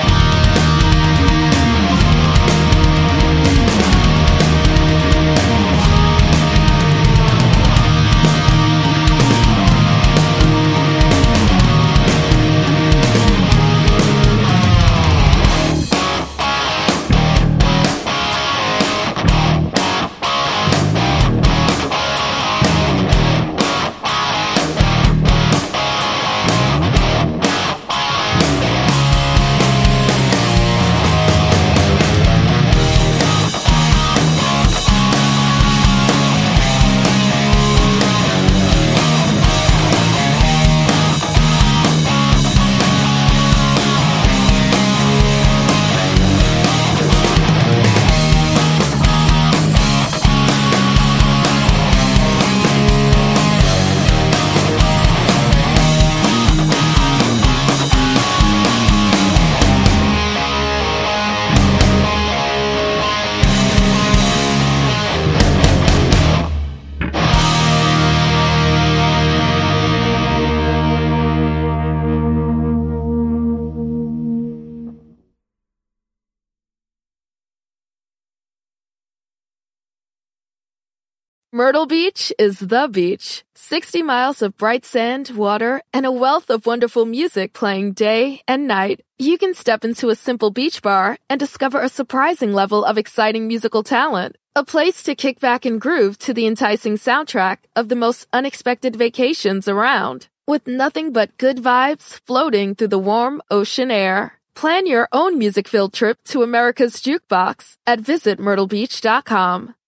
Myrtle Beach is the beach. sixty miles of bright sand, water, and a wealth of wonderful music playing day and night. You can step into a simple beach bar and discover a surprising level of exciting musical talent. A place to kick back and groove to the enticing soundtrack of the most unexpected vacations around. With nothing but good vibes floating through the warm ocean air. Plan your own music-filled trip to America's Jukebox at visit myrtle beach dot com.